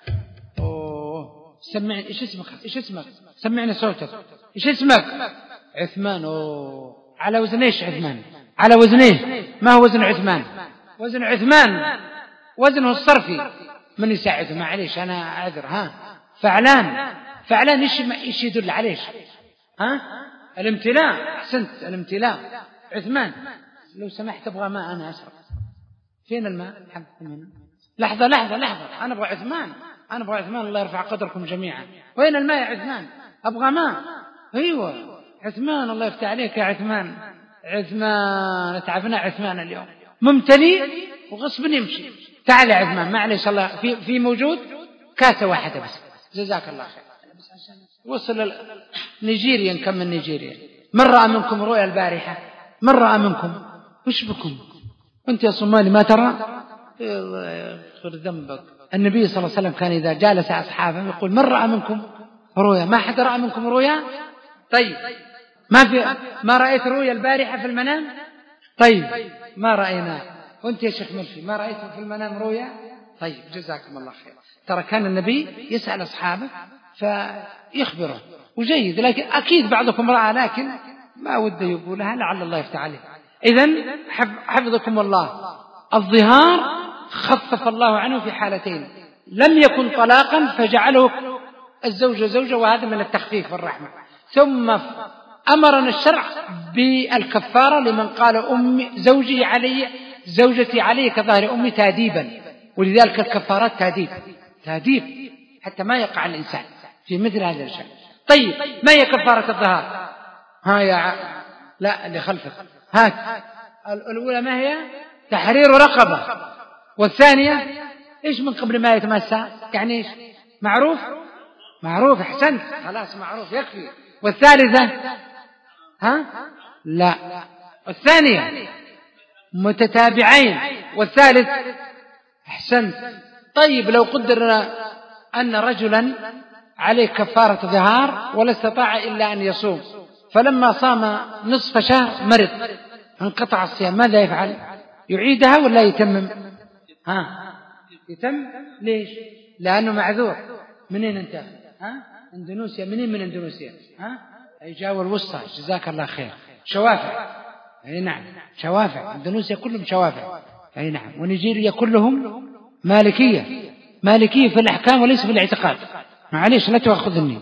أوه سمعني إيش اسمك؟ إيش اسمك؟ سمعني صوتك. إيش اسمك؟ عثمان. أوه على وزن إيش عثمان؟ على وزن إيه؟ ما هو وزن عثمان؟ وزن عثمان وزنه الصرفي. من يساعده؟ معليش أنا أعذر. ها فعلان. فعلان إيش إيش يدل عليه؟ ها الامتلاء. أحسنت الامتلاء. عثمان لو سمحت أبغى ماء أنا أشرب. فين الماء؟ لحظة لحظة لحظة أنا أبغى عثمان، أنا أبغى عثمان الله يرفع قدركم جميعا. وين الماء يا عثمان؟ أبغى ماء. أيوة عثمان الله يفتح عليك يا عثمان. عثمان تعبنا عثمان اليوم ممتلئ وغصب يمشي. تعال يا عثمان معلش الله في في موجود كاسة واحدة بس جزاك الله خير. وصل نيجيريا كم من نيجيريا. من رأى منكم رؤيا البارحة؟ من رأى منكم؟ وش بكم أنت يا صومالي ما ترى؟ يغفر ذنبك. النبي صلى الله عليه وسلم كان إذا جالس أصحابه يقول من رأى منكم رؤيا؟ ما حد رأى منكم رؤيا؟ طيب ما في ما رأيت رؤيا البارحة في المنام؟ طيب ما رأينا. وأنت يا شيخ مرشي ما رأيت في المنام رؤيا؟ طيب جزاكم الله خير. ترى كان النبي يسأل أصحابه فيخبره وجيد، لكن أكيد بعضكم رأى لكن ما وده يقولها لعل الله يفتح عليه. إذن حفظكم الله الظهار خفف الله عنه في حالتين، لم يكن طلاقا فجعله الزوجة زوجة، وهذا من التخفيف والرحمة. ثم أمرنا الشرع بالكفارة لمن قال أمي زوجي علي زوجتي علي كظهر أمي تاديبا، ولذلك الكفارات تاديب تاديب حتى ما يقع الإنسان في مثل هذا الشيء. طيب ما هي كفارة الظهار؟ ها يا ع... لا اللي خلفك هات. الأولى ما هي؟ تحرير رقبة. والثانية إيش من قبل ما يتمسى؟ يعني إيش؟ معروف معروف أحسنت خلاص معروف يكفي. والثالثة ها لا الثانية متتابعين. والثالث أحسنت. طيب لو قدرنا أن رجلا عليه كفارة ظهار ولا استطاع إلا أن يصوم، فلما صام نصف شهر مرض انقطع الصيام، ماذا يفعل؟ يعيدها ولا يتمم؟ ها يتم. ليش؟ لأنه معذور. منين أنت؟ ها اندونيسيا. منين من اندونيسيا؟ ها الجاوة الوسطى جزاك الله خير. شوافع. أي نعم شوافع. اندونيسيا كلهم شوافع. أي نعم. ونيجيريا كلهم مالكية. مالكية في الأحكام وليس في الاعتقاد. معليش لا تأخذني.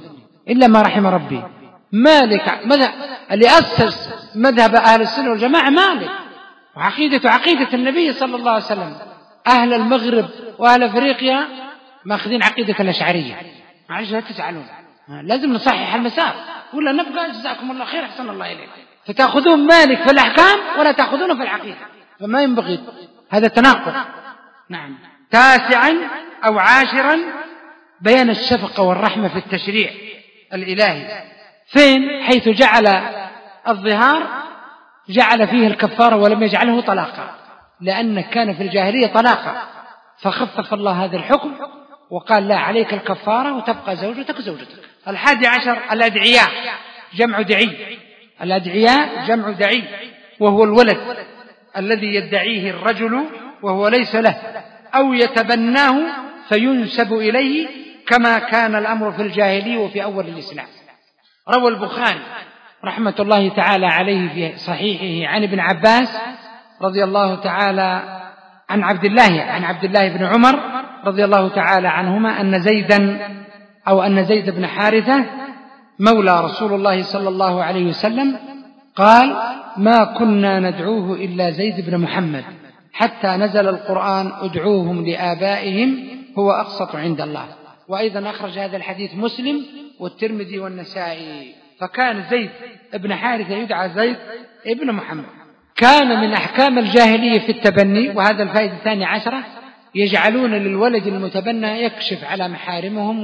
إلا ما رحم ربي. مالك مذهب اللي أسس مذهب أهل السنة والجماعة مالك، وعقيدة عقيدة النبي صلى الله عليه وسلم. أهل المغرب وأهل أفريقيا ماخذين عقيدة الأشعرية. معلش لا تزعلون، لازم نصحح المسار ولا نبقى جزاكم الله خير أحسن الله إليكم. فتأخذون مالك في الأحكام ولا تأخذونه في العقيدة، فما ينبغي، هذا تناقض. نعم. تاسعا أو عاشرا بيان الشفقة والرحمة في التشريع الإلهي. فين؟ حيث جعل الظهار جعل فيه الكفارة ولم يجعله طلاقا، لأن كان في الجاهلية طلاقا، فخفف الله هذا الحكم وقال لا، عليك الكفارة وتبقى زوجتك زوجتك. الحادي عشر الأدعياء، جمع دعي. الأدعياء جمع دعي، وهو الولد الذي يدعيه الرجل وهو ليس له، أو يتبناه فينسب إليه، كما كان الأمر في الجاهلية وفي أول الإسلام. روى البخاري رحمة الله تعالى عليه في صحيحه عن ابن عباس رضي الله تعالى عن عبد الله عن عبد الله بن عمر رضي الله تعالى عنهما أن زيدا أو أن زيد بن حارثة مولى رسول الله صلى الله عليه وسلم قال: ما كنا ندعوه إلا زيد بن محمد حتى نزل القرآن ادعوهم لآبائهم هو أقسط عند الله. وأيضا أخرج هذا الحديث مسلم والترمذي والنسائي. فكان زيد بن حارثة يدعى زيد ابن محمد. كان من أحكام الجاهلية في التبني، وهذا الفائدة الثانية عشرة، يجعلون للولد المتبنى يكشف على محارمهم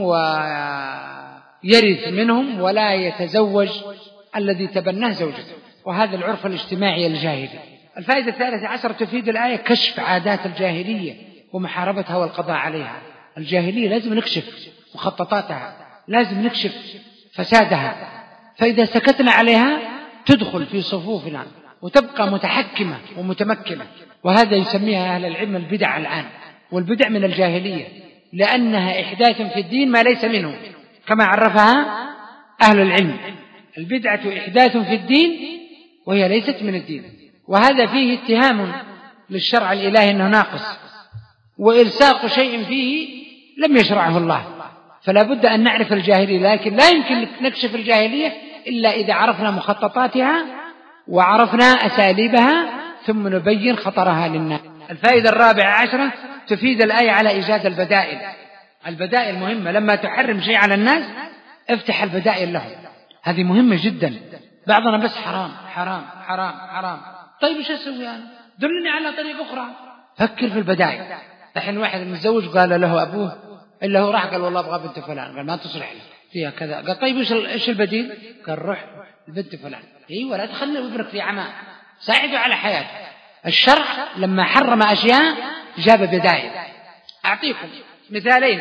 ويرث منهم ولا يتزوج الذي تبناه زوجته، وهذا العرف الاجتماعي الجاهلي. الفائدة الثالثة عشرة تفيد الآية كشف عادات الجاهلية ومحاربتها والقضاء عليها. الجاهلية لازم نكشف مخططاتها، لازم نكشف فسادها، فإذا سكتنا عليها تدخل في صفوفنا وتبقى متحكمة ومتمكنة. وهذا يسميها أهل العلم البدع الآن، والبدع من الجاهلية، لأنها إحداث في الدين ما ليس منه، كما عرفها أهل العلم. البدعة إحداث في الدين وهي ليست من الدين، وهذا فيه اتهام للشرع الإلهي أنه ناقص، وإلصاق شيء فيه لم يشرعه الله. فلا بد أن نعرف الجاهلية، لكن لا يمكن نكشف الجاهلية إلا إذا عرفنا مخططاتها وعرفنا أساليبها ثم نبين خطرها للناس. الفائدة الرابعة عشرة تفيد الآية على إيجاد البدائل. البدائل مهمة، لما تحرم شيء على الناس افتح البدائل لهم، هذه مهمة جدا. بعضنا بس حرام حرام حرام حرام، طيب ايش اسوي انا؟ دلني على طريق اخرى. فكر في البدائل. الحين واحد متزوج قال له ابوه الا هو راح قال والله ابغى بنت فلان، قال ما تصلح له فيها كذا، قال طيب ايش ايش البديل؟ قال روح البنت فلان. ايوه لا تخلي ابنك في عماه، ساعده على حياته. الشرع لما حرم اشياء جاب بدائل. اعطيكم مثالين.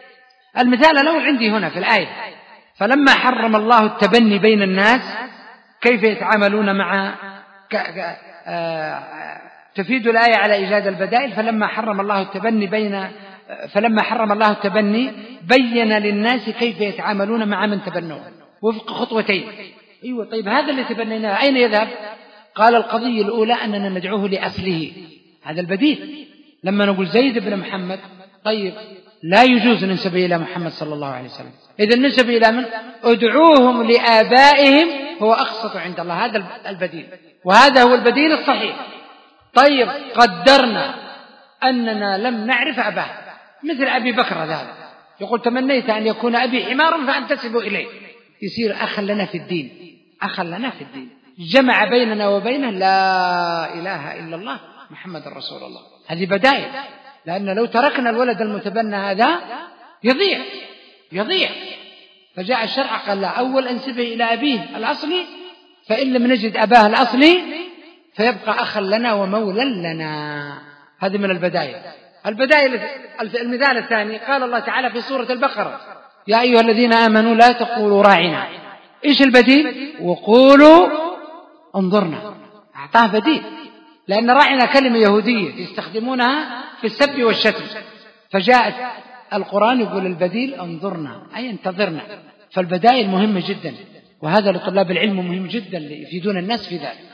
المثال الاول عندي هنا في الايه، فلما حرم الله التبني بين الناس كيف يتعاملون مع ك... ك... آ... تفيد الآية على إيجاد البدائل. فلما حرم الله التبني بين فلما حرم الله التبني بين للناس كيف يتعاملون مع من تبنوه وفق خطوتين. أيوة طيب هذا اللي تبنيناه أين يذهب؟ قال القضية الأولى أننا ندعوه لأصله، هذا البديل. لما نقول زيد بن محمد، طيب لا يجوز ننسب إلى محمد صلى الله عليه وسلم، إذا ننسب إلى من؟ ادعوهم لآبائهم هو أقسط عند الله، هذا البديل، وهذا هو البديل الصحيح. طيب قدرنا أننا لم نعرف أباه، مثل أبي بكر هذا يقول تمنيت أن يكون أبي حمارا فأنتسب إليه، يصير أخا لنا في الدين، أخا لنا في الدين، جمع بيننا وبينه لا إله إلا الله محمد رسول الله. هذه بداية، لأن لو تركنا الولد المتبنى هذا يضيع يضيع فجاء الشرع قال لا، أول أنسبه إلى أبيه الأصلي، فإن لم نجد أباه الأصلي فيبقى أخا لنا ومولا لنا. هذه من البداية. البداية المثال الثاني قال الله تعالى في سورة البقرة يا أيها الذين آمنوا لا تقولوا راعنا. إيش البديل؟ وقولوا انظرنا. أعطاه بديل، لأن راعنا كلمة يهودية يستخدمونها في السب والشتم، فجاءت القرآن يقول البديل انظرنا أي انتظرنا. فالبدائل مهمة جدا، وهذا لطلاب العلم مهم جدا ليفيدون الناس في ذلك.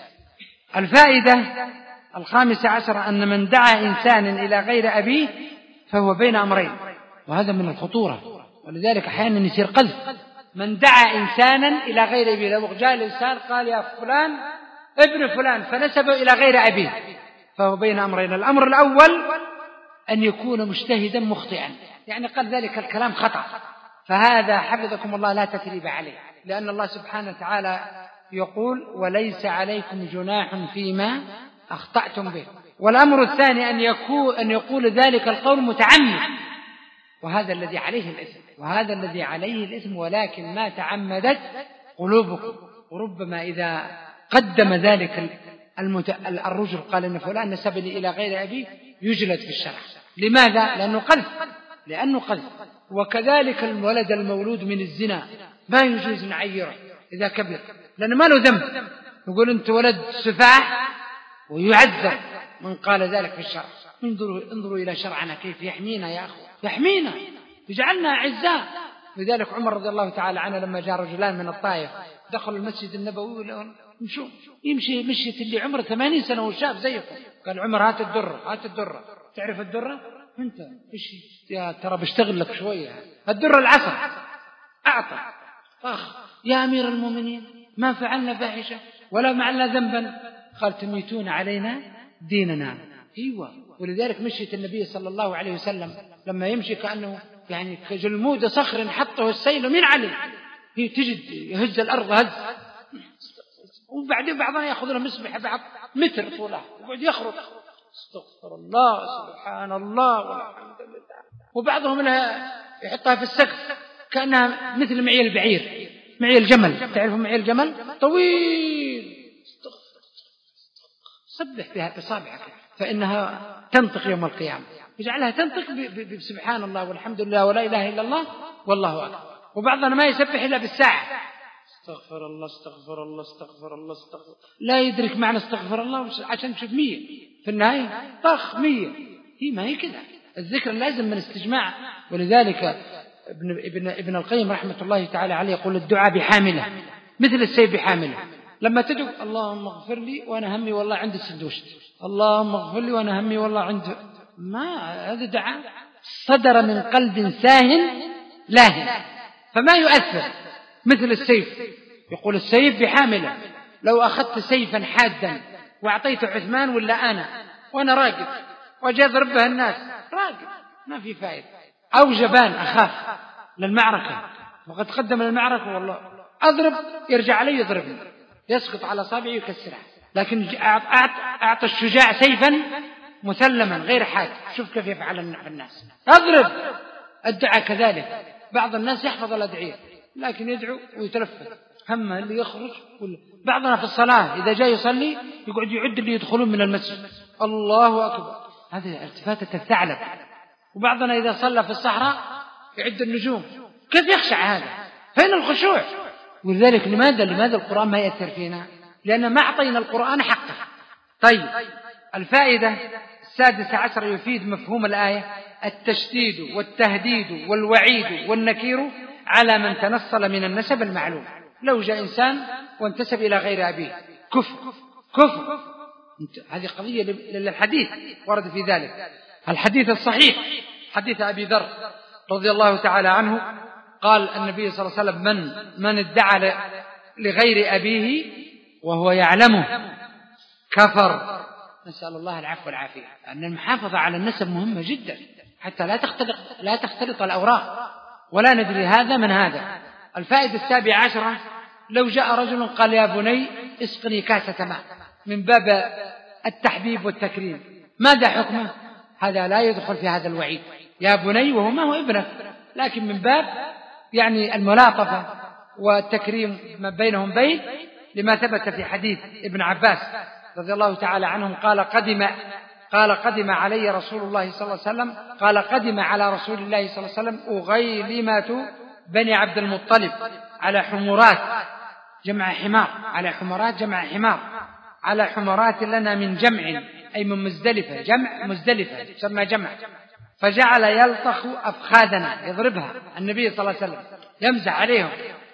الفائدة الخامسة عشر أن من دعا إنسان إلى غير أبيه فهو بين أمرين، وهذا من الخطورة، ولذلك أحيانا يصير قذف من دعا إنسانا إلى غير أبيه. لو جاء الإنسان قال يا فلان ابن فلان فنسبه إلى غير أبيه فهو بين أمرين. الأمر الأول أن يكون مجتهدا مخطئا، يعني قال ذلك الكلام خطأ، فهذا حفظكم الله لا تثريب عليه، لأن الله سبحانه وتعالى يقول وليس عليكم جناح فيما أخطأتم به. والأمر الثاني أن يكون أن يقول ذلك القول متعمد، وهذا الذي عليه الإثم، وهذا الذي عليه الإثم ولكن ما تعمدت قلوبكم. وربما إذا قدم ذلك الرجل قال إن فلان نسبني إلى غير أبيه يجلد في الشرع. لماذا؟ لأنه قذف، لأنه قذف. وكذلك الولد المولود من الزنا ما يجوز نعيره إذا كبر، لأنه ما له ذنب، يقول أنت ولد سفاح ويعذب من قال ذلك في الشرع. انظروا, انظروا إلى شرعنا كيف يحمينا يا أخوة، يحمينا يجعلنا أعزاء. لذلك عمر رضي الله تعالى عنه لما جاء رجلان من الطائف دخلوا المسجد النبوي يمشوا يمشي مشية اللي عمره ثمانين سنة وشاب زيكم، قال عمر هات الدرة هات الدرة. تعرف الدرة؟ أنت إيش يا ترى بشتغل لك شوية. الدرة العسل أعطى. أخ يا أمير المؤمنين ما فعلنا فاحشة ولا فعلنا ذنبا، قال تميتون علينا ديننا. أيوة. ولذلك مشية النبي صلى الله عليه وسلم لما يمشي كأنه يعني كجلمود صخر حطه السيل من علم، هي تجد يهز الأرض هز. وبعدين بعضنا يأخذ له مسبحة بعض متر طوله وقعد يخرج استغفر الله سبحان الله والحمد لله. وبعضهم لها يحطها في السقف كأنها مثل معي البعير، معي الجمل، تعرفوا معي الجمل طويل، سبح بها بصابعك فإنها تنطق يوم القيامة، يجعلها تنطق بسبحان الله والحمد لله ولا إله إلا الله والله أكبر. وبعضنا ما يسبح إلا بالساعة، استغفر الله استغفر الله استغفر الله استغفر، لا يدرك معنى استغفر الله عشان تشوف مية في النهاية طخ مية. هي ما هي كذا، الذكر لازم من استجماع. ولذلك ابن, ابن, ابن القيم رحمة الله تعالى عليه يقول الدعاء بحاملة مثل السيف بحاملة. لما تدعو اللهم اغفر لي وأنا همي والله عندي السندوشت، اللهم اغفر لي وأنا همي والله عندي، ما هذا دعاء صدر من قلب ساهن لاهن فما يؤثر مثل السيف. يقول السيف بحاملة، لو أخذت سيفا حادا وأعطيته عثمان ولا أنا وأنا راقد وجاء ضربها الناس راقد ما في فائدة، أو جبان أخاف للمعركة وقد قدم للمعركة والله أضرب يرجع علي يضربني يسقط على صابعي ويكسرها. لكن أعطى الشجاع سيفا مسلما غير حاد، شوف كيف يفعل الناس أضرب. الدعاء كذلك، بعض الناس يحفظ الأدعية لكن يدعو ويتلفت همه اللي يخرج. بعضنا في الصلاة إذا جاء يصلي يقعد يعد اللي يدخلون من المسجد الله أكبر، هذه التفاتة الثعلب. وبعضنا إذا صلى في الصحراء يعد النجوم، كيف يخشع هذا؟ فين الخشوع؟ ولذلك لماذا لماذا القرآن ما يأثر فينا؟ لأن ما أعطينا القرآن حقه. طيب الفائدة السادسة عشر يفيد مفهوم الآية التشديد والتهديد والوعيد والنكير على من تنصل من النسب المعلوم. لو جاء إنسان وانتسب إلى غير أبيه كفر كفر، هذه قضية للحديث ورد في ذلك. الحديث الصحيح حديث أبي ذر رضي الله تعالى عنه قال النبي صلى الله عليه وسلم من من ادعى لغير أبيه وهو يعلمه كفر. نسأل الله العفو والعافية، أن المحافظة على النسب مهمة جدا حتى لا تختلط لا تختلط الأوراق ولا ندري هذا من هذا. الفائدة السابعة عشرة لو جاء رجل قال يا بني اسقني كاسة ماء من باب التحبيب والتكريم، ماذا حكمه؟ هذا لا يدخل في هذا الوعيد، يا بني وهو ما هو ابنك، لكن من باب يعني الملاطفة والتكريم ما بينهم بين، لما ثبت في حديث ابن عباس رضي الله تعالى عنهم قال قدم قال قدم علي رسول الله صلى الله عليه وسلم قال قدم على رسول الله صلى الله عليه وسلم أغيلمة بني عبد المطلب على حمرات جمع حمار، على حمرات جمع حمار، على حمرات لنا من جمع أي من مزدلفة، جمع مزدلفة سمى جمع، فجعل يلطخ أفخاذنا يضربها النبي صلى الله عليه وسلم يمزح عليهم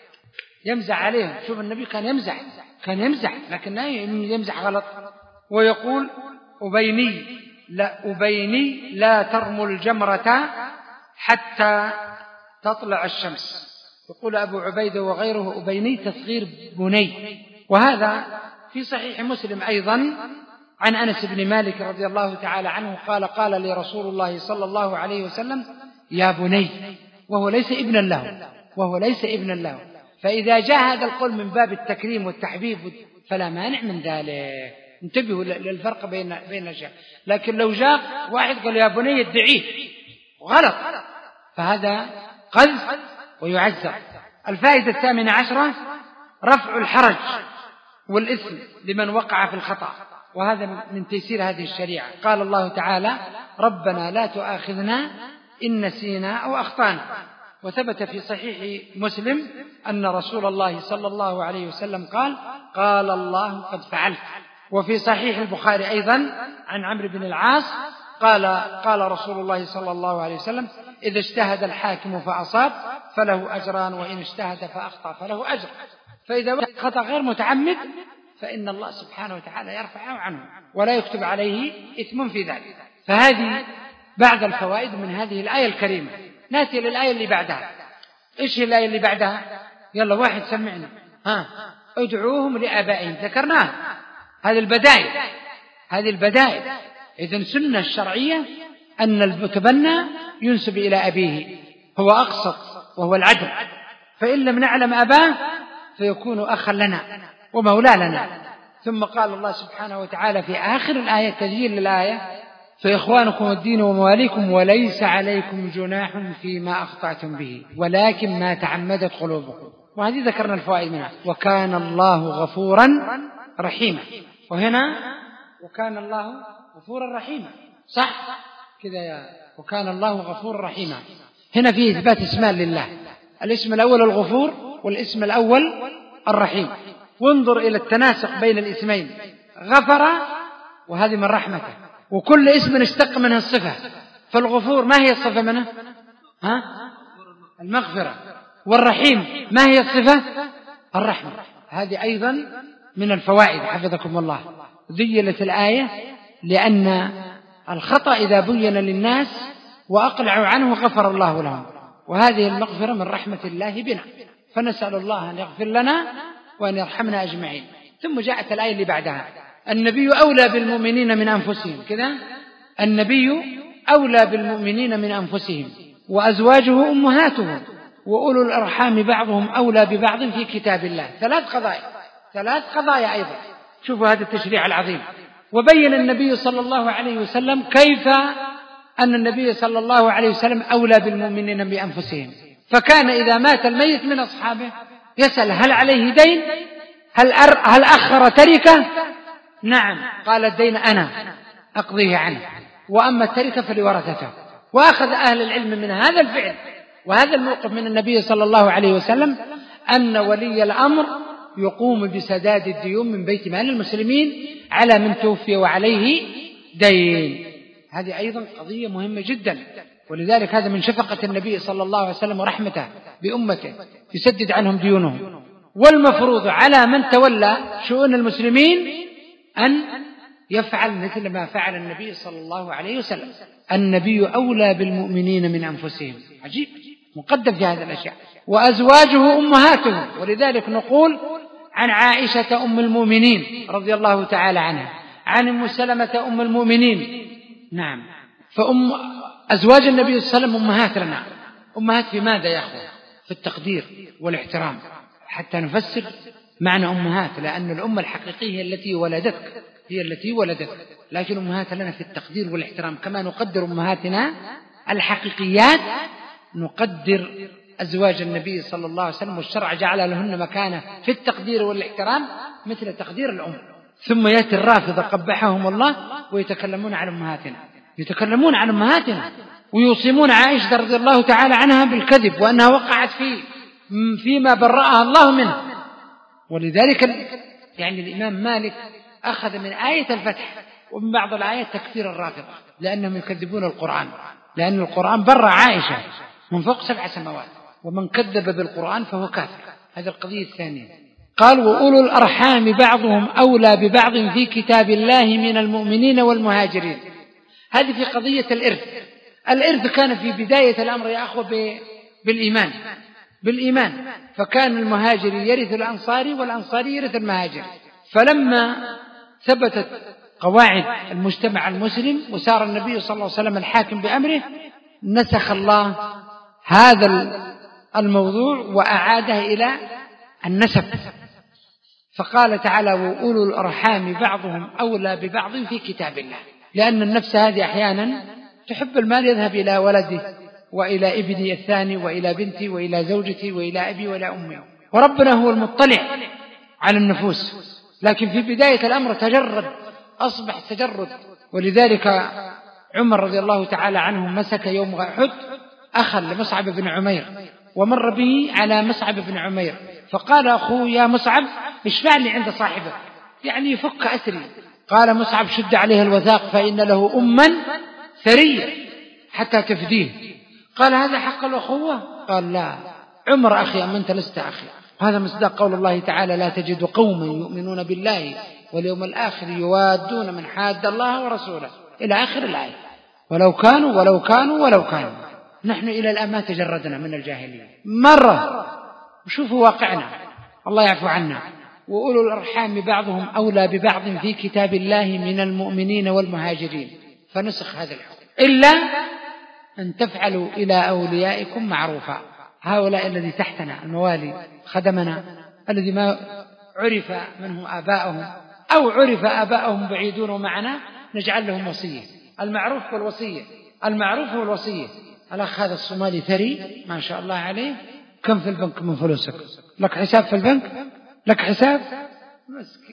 يمزح عليهم شوف النبي كان يمزح كان يمزح لكن لا يمزح غلط. ويقول أبيني لا أبيني لا ترموا الجمرة حتى تطلع الشمس يقول أبو عبيدة وغيره أبيني تصغير بني. وهذا في صحيح مسلم أيضا عن أنس بن مالك رضي الله تعالى عنه قال قال لي رسول الله صلى الله عليه وسلم يا بني، وهو ليس ابنا له وهو ليس ابنا له. فإذا جاء هذا القول من باب التكريم والتحبيب فلا مانع من ذلك. انتبهوا للفرق بين بين الأشياء. لكن لو جاء واحد قال يا بني ادعيه غلط، فهذا قذف ويعزر. الفائدة الثامنة عشرة رفع الحرج والإثم لمن وقع في الخطأ، وهذا من تيسير هذه الشريعة. قال الله تعالى ربنا لا تؤاخذنا إن نسينا أو أخطأنا. وثبت في صحيح مسلم أن رسول الله صلى الله عليه وسلم قال قال الله قد فعلت. وفي صحيح البخاري أيضا عن عمرو بن العاص قال قال رسول الله صلى الله عليه وسلم إذا اجتهد الحاكم فأصاب فله أجران، وإن اجتهد فأخطأ فله أجر. فإذا خطأ غير متعمد فإن الله سبحانه وتعالى يرفعه عنه ولا يكتب عليه إثم في ذلك. فهذه بعد الفوائد من هذه الآية الكريمة. نأتي للآية اللي بعدها. إيش هي الآية اللي بعدها؟ يلا واحد سمعنا. ها ادعوهم لآبائهم، ذكرناها. هذه البدائل هذه البدائل إذن سنة الشرعية أن المتبنى ينسب إلى أبيه، هو أقسط وهو العدل. فإن لم نعلم أباه فيكون أخا لنا ومولى لنا. ثم قال الله سبحانه وتعالى في آخر الآية تسجيل للآية فإخوانكم الدين ومواليكم وليس عليكم جناح فيما أخطأتم به ولكن ما تعمدت قلوبكم. وهذه ذكرنا الفوائد منها. وكان الله غفورا رحيما. وهنا وكان الله غفورا رحيما، صح كذا يا وكان الله غفورا رحيما. هنا فيه إثبات اسمان لله، الاسم الأول الغفور والاسم الأول الرحيم. وانظر إلى التناسق بين الاسمين، غفر وهذه من رحمته، وكل اسم اشتق منه الصفة. فالغفور ما هي الصفة منه؟ ها؟ المغفرة. والرحيم ما هي الصفة؟ الرحمة. هذه أيضا من الفوائد حفظكم الله. ذيلت الآية لأن الخطأ إذا بين للناس وأقلعوا عنه غفر الله لهم، وهذه المغفرة من رحمة الله بنا. فنسأل الله أن يغفر لنا وأن يرحمنا أجمعين. ثم جاءت الآية اللي بعدها النبي أولى بالمؤمنين من أنفسهم. كذا النبي أولى بالمؤمنين من أنفسهم وأزواجه أمهاتهم وأولو الأرحام بعضهم أولى ببعض في كتاب الله. ثلاث قضايا ثلاث قضايا أيضا. شوفوا هذا التشريع العظيم. وبين النبي صلى الله عليه وسلم كيف أن النبي صلى الله عليه وسلم أولى بالمؤمنين بأنفسهم. فكان إذا مات الميت من أصحابه يسأل هل عليه دين؟ هل, أر... هل أخر تركة؟ نعم، قال الدين أنا أقضيه عنه، وأما التركة فلورثته. وأخذ أهل العلم من هذا الفعل وهذا الموقف من النبي صلى الله عليه وسلم أن ولي الأمر يقوم بسداد الديون من بيت مال المسلمين على من توفي وعليه دين. هذه أيضا قضية مهمة جدا. ولذلك هذا من شفقة النبي صلى الله عليه وسلم ورحمته بأمته، يسدد عنهم ديونهم. والمفروض على من تولى شؤون المسلمين أن يفعل مثل ما فعل النبي صلى الله عليه وسلم. النبي أولى بالمؤمنين من أنفسهم، عجيب، مقدم في هذه الأشياء. وأزواجه أمهاتهم. ولذلك نقول عن عائشة أم المؤمنين رضي الله تعالى عنها، عن أم سلمة أم المؤمنين. نعم، فأم أزواج النبي صلى الله عليه وسلم أمهات لنا. أمهات في ماذا يا أخوة؟ في التقدير والاحترام، حتى نفسر معنى أمهات، لأن الأمة الحقيقية هي التي ولدتك، هي التي ولدتك، لكن أمهات لنا في التقدير والاحترام. كما نقدر أمهاتنا الحقيقيات نقدر أزواج النبي صلى الله عليه وسلم، والشرع جعل لهن مكانة في التقدير والاحترام مثل تقدير الأم. ثم يأتي الرافضة قبحهم الله ويتكلمون عن أمهاتنا، يتكلمون عن أمهاتنا ويوصمون عائشة رضي الله تعالى عنها بالكذب وأنها وقعت فيه فيما برأها الله منه. ولذلك يعني الإمام مالك أخذ من آية الفتح ومن بعض الآيات تكفير الرافضة لأنهم يكذبون القرآن، لأن القرآن برأ عائشة من فوق سبع سماوات، ومن كذب بالقرآن فهو كافر. هذه القضية الثانية. قال وأولو الأرحام بعضهم أولى ببعض في كتاب الله من المؤمنين والمهاجرين. هذه في قضية الإرث. الإرث كان في بداية الأمر يا أخوة بالإيمان، بالإيمان، فكان المهاجري يرث الأنصاري والأنصاري يرث المهاجر. فلما ثبتت قواعد المجتمع المسلم وصار النبي صلى الله عليه وسلم الحاكم بأمره، نسخ الله هذا الموضوع وأعاده إلى النسب، فقال تعالى: وأولو الأرحام بعضهم أولى ببعض في كتاب الله، لأن النفس هذه أحيانا تحب المال، يذهب إلى ولده وإلى ابني الثاني وإلى بنتي وإلى زوجتي وإلى أبي وإلى أمي، وربنا هو المطلع على النفوس، لكن في بداية الأمر تجرد، أصبح تجرد. ولذلك عمر رضي الله تعالى عنه مسك يوم أحد أخا لمصعب بن عمير، ومر به على مصعب بن عمير، فقال أخوه: يا مصعب اشفع لي عند صاحبك، يعني يفك أسري. قال مصعب: شد عليه الوثاق فإن له أما ثرية حتى تفديه. قال: هذا حق الأخوة؟ قال: لا، عمر أخي أما أنت لست أخي. هذا مصداق قول الله تعالى: لا تجد قوما يؤمنون بالله واليوم الآخر يوادون من حاد الله ورسوله، إلى آخر الآية. ولو كانوا ولو كانوا ولو كانوا. نحن إلى الآن ما تجردنا من الجاهلية مرة، وشوفوا واقعنا، الله يعفو عنا. وأولو الأرحام بعضهم أولى ببعض في كتاب الله من المؤمنين والمهاجرين، فنسخ هذا الحكم، إلا أن تفعلوا إلى أوليائكم معروفا. هؤلاء الذي تحتنا الموالي خدمنا الذي ما عرف منهم آباءهم أو عرف آباءهم بعيدون معنا، نجعل لهم وصية. المعروف والوصية، المعروف والوصية. الأخ هذا الصومالي ثري ما شاء الله عليه، كم في البنك من فلوسك؟ لك حساب في البنك؟ لك حساب؟ مسكين.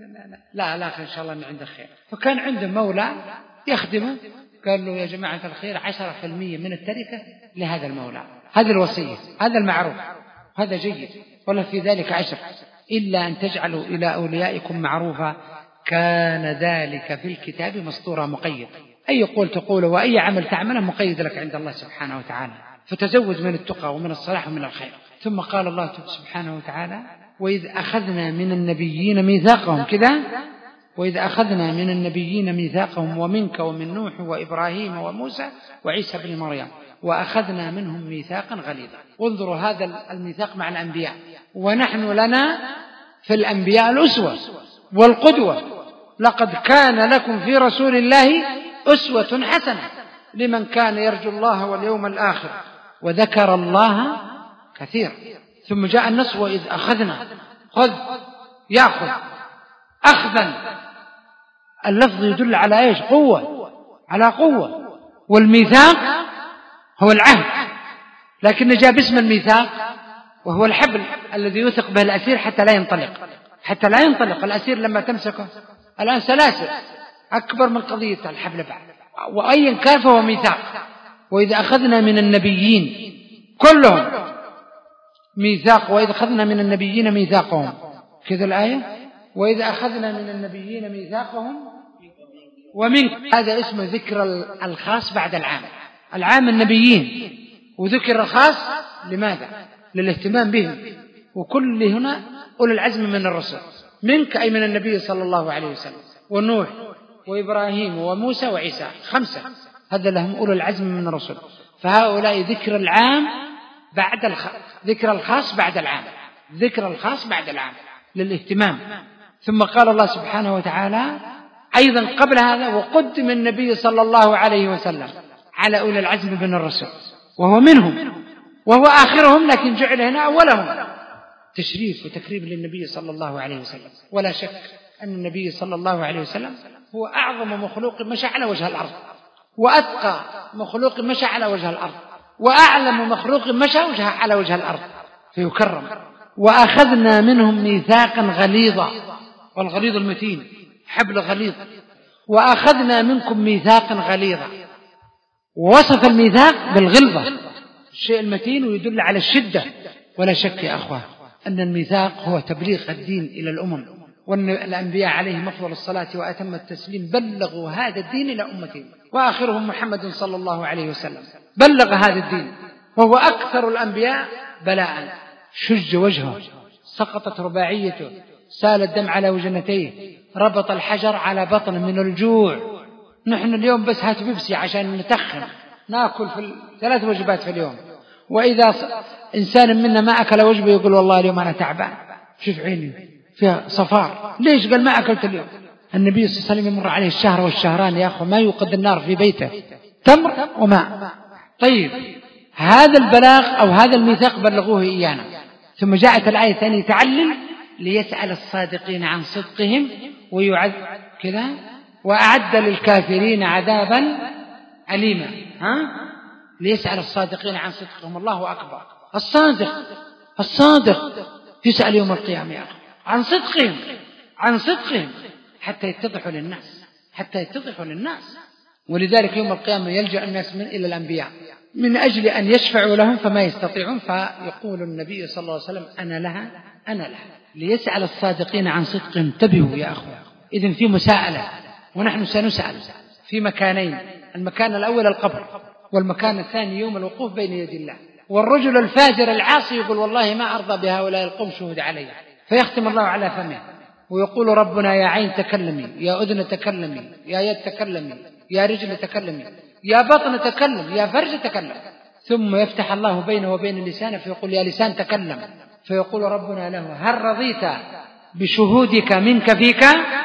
لا لا إن شاء الله أن عنده خير. فكان عنده مولى يخدمه، قال له: يا جماعة الخير عشرة في المية من التركة لهذا المولى. هذه الوصية، هذا المعروف، هذا جيد، ولا في ذلك عشر، إلا أن تجعلوا إلى أوليائكم معروفا كان ذلك في الكتاب مسطورا مقيد. أي قول تقوله وأي عمل تعمله مقيد لك عند الله سبحانه وتعالى. فتزود من التقى ومن الصلاح ومن الخير. ثم قال الله سبحانه وتعالى: وإذ أخذنا من النبيين ميثاقهم، كذا، وإذ أخذنا من النبيين ميثاقهم ومنك ومن نوح وإبراهيم وموسى وعيسى بن مريم وأخذنا منهم ميثاقا غليظا. وانظروا هذا الميثاق مع الأنبياء، ونحن لنا في الأنبياء الأسوة والقدوة. لقد كان لكم في رسول الله أسوة حسنة لمن كان يرجو الله واليوم الآخر وذكر الله كثير. ثم جاء النص: وإذ أخذنا، خذ، يأخذ أخذا. اللفظ يدل على إيش؟ قوة، على قوة. والميثاق هو العهد، لكن جاء باسم الميثاق وهو الحبل الذي يوثق به الأسير حتى لا ينطلق، حتى لا ينطلق الأسير لما تمسكه. الآن سلاسل أكبر من قضية الحبل بعد، وأيا كان فهو ميثاق. وإذا أخذنا من النبيين كلهم ميثاق، وإذا أخذنا من النبيين ميثاقهم، كذا الآية: وإذا أخذنا من النبيين ميثاقهم ومنك. هذا اسمه ذكر الخاص بعد العام. العام النبيين، وذكر الخاص لماذا؟ للاهتمام بهم. وكل هنا أولي العزم من الرسل، منك أي من النبي صلى الله عليه وسلم، ونوح وإبراهيم وموسى وعيسى، خمسة، هذا لهم أولي العزم من الرسل. فهؤلاء ذكر العام بعد الخ... ذكر الخاص بعد العام، ذكر الخاص بعد العام للاهتمام. ثم قال الله سبحانه وتعالى أيضا قبل هذا: وقدم النبي صلى الله عليه وسلم على أولي العزم من الرسل، وهو منهم وهو آخرهم، لكن جعل هنا أولهم، تشريف وتكريم للنبي صلى الله عليه وسلم. ولا شك أن النبي صلى الله عليه وسلم هو أعظم مخلوق مشى على وجه الأرض، وأتقى مخلوق مشى على وجه الأرض، وأعلم مخلوق مشى وجه على وجه الأرض، فيكرم. وأخذنا منهم ميثاقا غليظا، والغليظ المتين، حبل غليظ. وأخذنا منكم ميثاقا غليظا، ووصف الميثاق بالغلظة، الشيء المتين، ويدل على الشدة. ولا شك يا أخوة أن الميثاق هو تبليغ الدين إلى الأمم، وأن الأنبياء عليهم أفضل الصلاة وأتم التسليم بلغوا هذا الدين إلى أمتهم، وآخرهم محمد صلى الله عليه وسلم بلغ هذا الدين، وهو أكثر الأنبياء بلاء. شج وجهه، سقطت رباعيته، سال الدم على وجنتيه، ربط الحجر على بطنه من الجوع. نحن اليوم بس هات بيبسي عشان نتخن، ناكل في ثلاث وجبات في اليوم، وإذا إنسان منا ما أكل وجبه يقول والله اليوم أنا تعبان، شوف عيني فيها صفار، ليش؟ قال ما أكلت اليوم. النبي صلى الله عليه وسلم يمر عليه الشهر والشهران يا أخو ما يوقد النار في بيته تمر وماء. طيب هذا البلاغ أو هذا الميثاق بلغوه إيانا. ثم جاءت الآية الثانية تعلل ليسأل الصادقين عن صدقهم ويعد كذا وأعد للكافرين عذابا أليما. ها؟ ليسأل الصادقين عن صدقهم. الله أكبر. الصادق الصادق يسأل يوم القيامة يا أخي عن صدقهم عن صدقهم حتى يتضحوا للناس حتى يتضحوا للناس. ولذلك يوم القيامة يلجأ الناس من إلى الأنبياء من أجل أن يشفعوا لهم فما يستطيعون، فيقول النبي صلى الله عليه وسلم أنا لها أنا لها. ليسأل الصادقين عن صدقهم. انتبهوا يا أخوة، إذن في مساءلة ونحن سنسأل في مكانين، المكان الأول القبر والمكان الثاني يوم الوقوف بين يدي الله. والرجل الفاجر العاصي يقول والله ما أرضى بهؤلاء القوم شهود علي، فيختم الله على فمه ويقول ربنا يا عين تكلمي، يا أذن تكلمي، يا يد تكلمي، يا رجل تكلمي، يا بطن تكلم، يا فرج تكلم. ثم يفتح الله بينه وبين اللسان فيقول يا لسان تكلم، فيقول ربنا له هل رضيت بشهودك منك فيك؟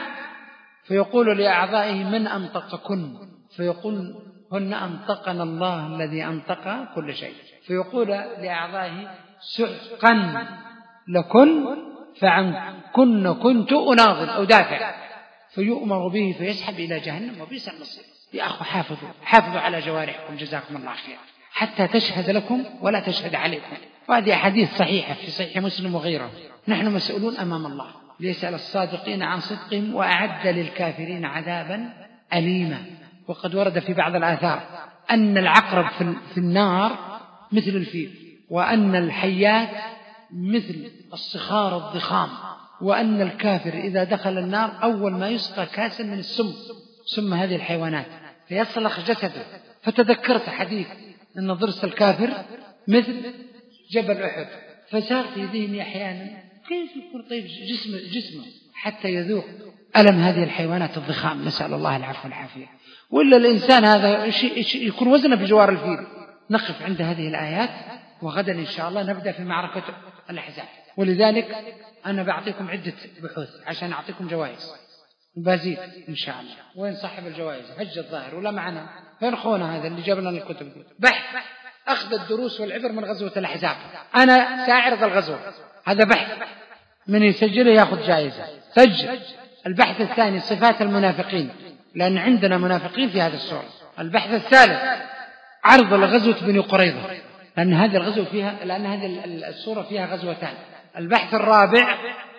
فيقول لأعضائه من أنطقكن؟ فيقول هن أنطقنا الله الذي أنطق كل شيء. فيقول لأعضائه سحقا لكن فعن كن كنت أناضل أو دافع، فيؤمر به فيسحب إلى جهنم وبئس المصير. يا أخو حافظوا حافظوا على جوارحكم جزاكم الله خير حتى تشهد لكم ولا تشهد عليكم. وهذه أحاديث صحيحة في صحيح مسلم وغيره. نحن مسؤولون أمام الله. ليسأل الصادقين عن صدقهم وأعد للكافرين عذابا أليما. وقد ورد في بعض الآثار أن العقرب في النار مثل الفيل، وأن الحيات مثل الصخار الضخام، وأن الكافر إذا دخل النار أول ما يسقى كاسا من السم سم هذه الحيوانات فيصلخ جسده. فتذكرت حديث أن ضرس الكافر مثل جبل أحد، فسار في ذهني أحيانا كيف يكون طيب جسمه, جسمه حتى يذوق ألم هذه الحيوانات الضخام. نسأل الله العفو والعافية. وإلا الإنسان هذا يكون وزنه بجوار الفيل. نقف عند هذه الآيات وغدا إن شاء الله نبدأ في معركة الأحزاب. ولذلك أنا بعطيكم عدة بحوث عشان أعطيكم جوائز بازيد إن شاء الله. وين صاحب الجوائز؟ هج الظاهر ولا معنا؟ فين خونا هذا اللي جاب لنا الكتب؟ بحث أخذ الدروس والعبر من غزوة الأحزاب. أنا ساعرض الغزوة، هذا بحث من يسجله يأخذ جائزة. سجل. البحث الثاني صفات المنافقين، لأن عندنا منافقين في هذا السورة. البحث الثالث عرض لغزوة بني قريظة، لأن هذه الغزوة فيها لأن هذه السورة فيها غزوتان. البحث الرابع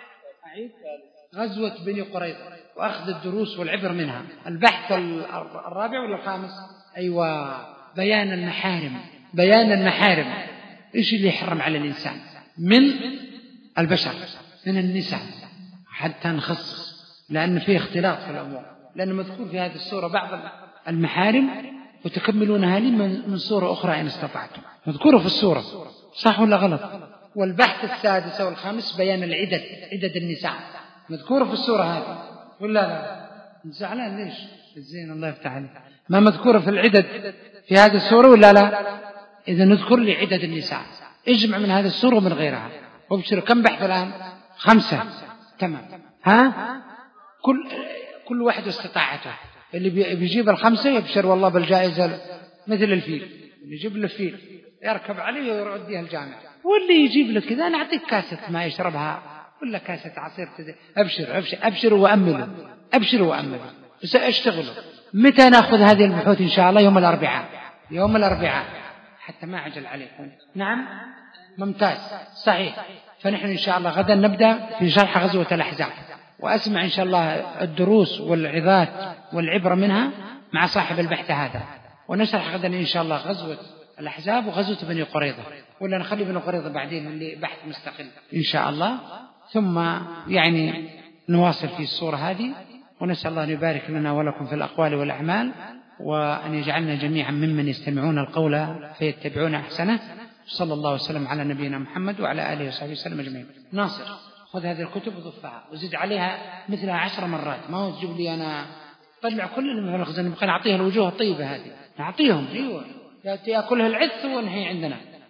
غزوة بني قريظة وأخذ الدروس والعبر منها. البحث الرابع ولا الخامس؟ أيوة، بيان المحارم. بيان المحارم، إيش اللي يحرم على الإنسان من البشر من النساء حتى نخصص، لأن فيه اختلاط في الأمور. لأن مذكور في هذه السورة بعض المحارم وتكملونها لي من سورة أخرى إن استطعتم. مذكوره في السورة، صح ولا غلط؟ والبحث السادس والخامس بيان العدد، عدد النساء، مذكوره في السورة هذه ولا لا؟ زعلان ليش؟ الزين الله يفتح عليك. ما مذكوره في العدد في هذه السورة ولا لا؟ إذا نذكر لي عدد النساء، اجمع من هذه السورة ومن غيرها. وابشر. كم بحث الآن؟ خمسة. تمام. ها؟ كل كل واحد استطاعته. اللي بيجيب الخمسة يبشر والله بالجائزة مثل الفيل. اللي يجيب له الفيل يركب عليه ويوديها الجامع، واللي يجيب له كذا نعطيك كاسة ما يشربها ولا كاسة عصير كذا. أبشر أبشر أبشر وأمله أبشر وأمله. سأشتغله. متى نأخذ هذه البحوث إن شاء الله؟ يوم الأربعاء. يوم الأربعاء حتى ما عجل عليكم. نعم ممتاز صحيح. فنحن إن شاء الله غدا نبدأ في شرح غزوة الأحزاب، وأسمع إن شاء الله الدروس والعظات والعبرة منها مع صاحب البحث هذا، ونشرح غدا إن شاء الله غزوة الأحزاب وغزوة بني قريظة، ولا نخلي بني قريظة بعدين اللي بحث مستقل إن شاء الله. ثم يعني نواصل في الصورة هذه، ونسأل الله أن يبارك لنا ولكم في الأقوال والأعمال، وأن يجعلنا جميعا ممن يستمعون القول فيتبعون أحسنه. صلى الله وسلم على نبينا محمد وعلى آله وصحبه وسلم أجمعين. ناصر خذ هذه الكتب وضفها وزد عليها مثلها عشر مرات، ما هو تجيب لي أنا طلع كل اللي في الخزانة نبقى نعطيها الوجوه الطيبة هذه، نعطيهم أيوة يأكلها العث ونهي عندنا.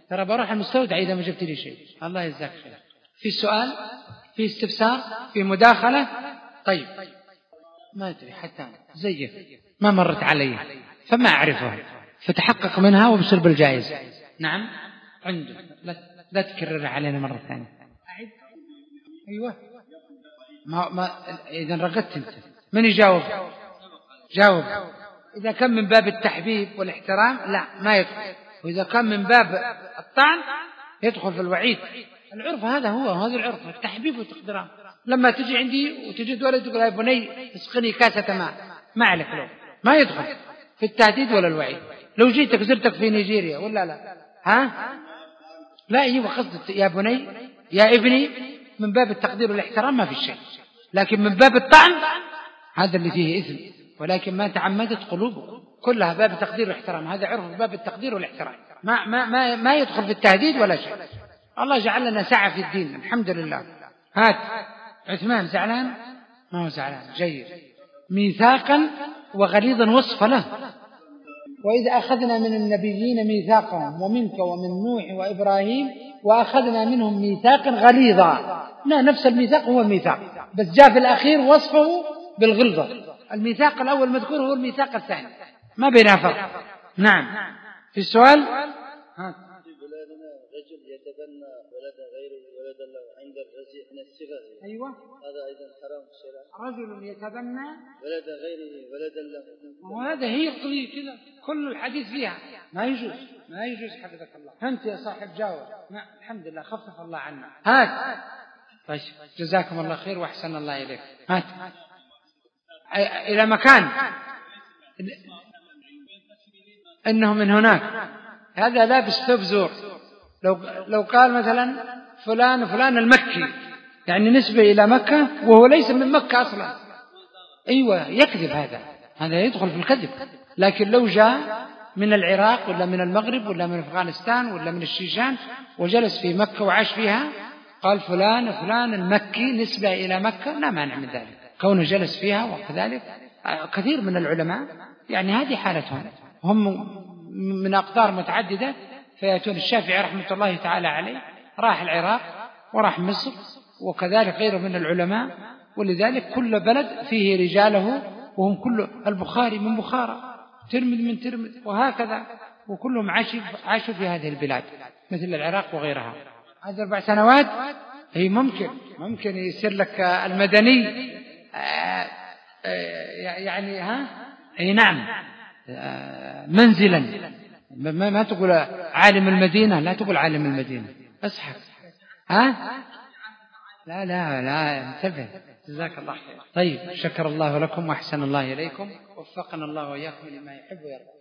ترى بروح المستودع إذا ما جبت لي شيء. الله يجزاك خير. في سؤال، في استفسار، في مداخلة؟ طيب ما أدري حتى زيك ما مرت علي فما أعرفها، فتحقق منها وابشر بالجائزة. نعم عنده، لا, لا تكررها علينا مرة ثانية. أيوة ما, ما إذا رغدت أنت من يجاوب؟ جاوب. إذا كان من باب التحبيب والاحترام لا ما يدخل، وإذا كان من باب الطعن يدخل في الوعيد. العرف هذا هو، هذا العرف التحبيب والاحترام. لما تجي عندي وتجد ولد تقول يا بني اسقني كاسة ماء، ما عليك له، ما يدخل في التهديد ولا الوعيد. لو جيتك زرتك في نيجيريا ولا لا ها لا ايوه قصدك يا بني يا ابني من باب التقدير والاحترام ما في شيء، لكن من باب الطعن هذا اللي فيه إثم، ولكن ما تعمدت قلوبكم كلها باب التقدير والاحترام. هذا عرف باب التقدير والاحترام، ما ما ما, ما يدخل في التهديد ولا شيء. الله جعل لنا سعة في الدين الحمد لله. هات عثمان زعلان؟ ما هو زعلان، جيد. ميثاقا وغليظا وصف له. وإذا أخذنا من النبيين ميثاقهم ومنك ومن نوح وإبراهيم وأخذنا منهم ميثاقا غليظا. لا نفس الميثاق هو الميثاق، بس جاء في الأخير وصفه بالغلظة. الميثاق الأول مذكور هو الميثاق الثاني، ما بينها فرق. نعم في السؤال. ها. في بلادنا رجل يتبنى ولد غيره ولد له عند الرجل من الصغر. أيوة. هذا أيضا حرام في الشرع. رجل يتبنى ولد غيره ولد له. وهذا هي قضية كذا كل الحديث فيها ما يجوز، ما يجوز. حفظك الله. أنت يا صاحب جاوب. الحمد لله خفف الله عنا. هات. طيب جزاكم الله خير وأحسن الله إليك. هات إلى مكان إنه من هناك، هذا لابس ثوب زور. لو لو قال مثلا فلان فلان المكي يعني نسبة إلى مكة وهو ليس من مكة أصلا، أيوة يكذب، هذا هذا يدخل في الكذب. لكن لو جاء من العراق ولا من المغرب ولا من أفغانستان ولا من الشيشان وجلس في مكة وعاش فيها قال فلان فلان المكي نسبة إلى مكة، لا مانع من ذلك كونه جلس فيها. وكذلك كثير من العلماء يعني هذه حالتهم، هم من أقطار متعددة فيأتون. الشافعي رحمة الله تعالى عليه راح العراق وراح مصر، وكذلك غيره من العلماء. ولذلك كل بلد فيه رجاله، وهم كل البخاري من بخارى، ترمذ من ترمذ، وهكذا، وكلهم عاشوا في هذه البلاد مثل العراق وغيرها. هذه أربع سنوات هي ممكن ممكن يصير لك المدني يعني ها أي نعم منزلا، ما تقول عالم المدينة، لا تقول عالم المدينة، اصحك ها لا لا لا انتبه. جزاك الله خير. طيب شكر الله لكم وأحسن الله إليكم، وفقنا الله وإياكم لما يحب ويرضى.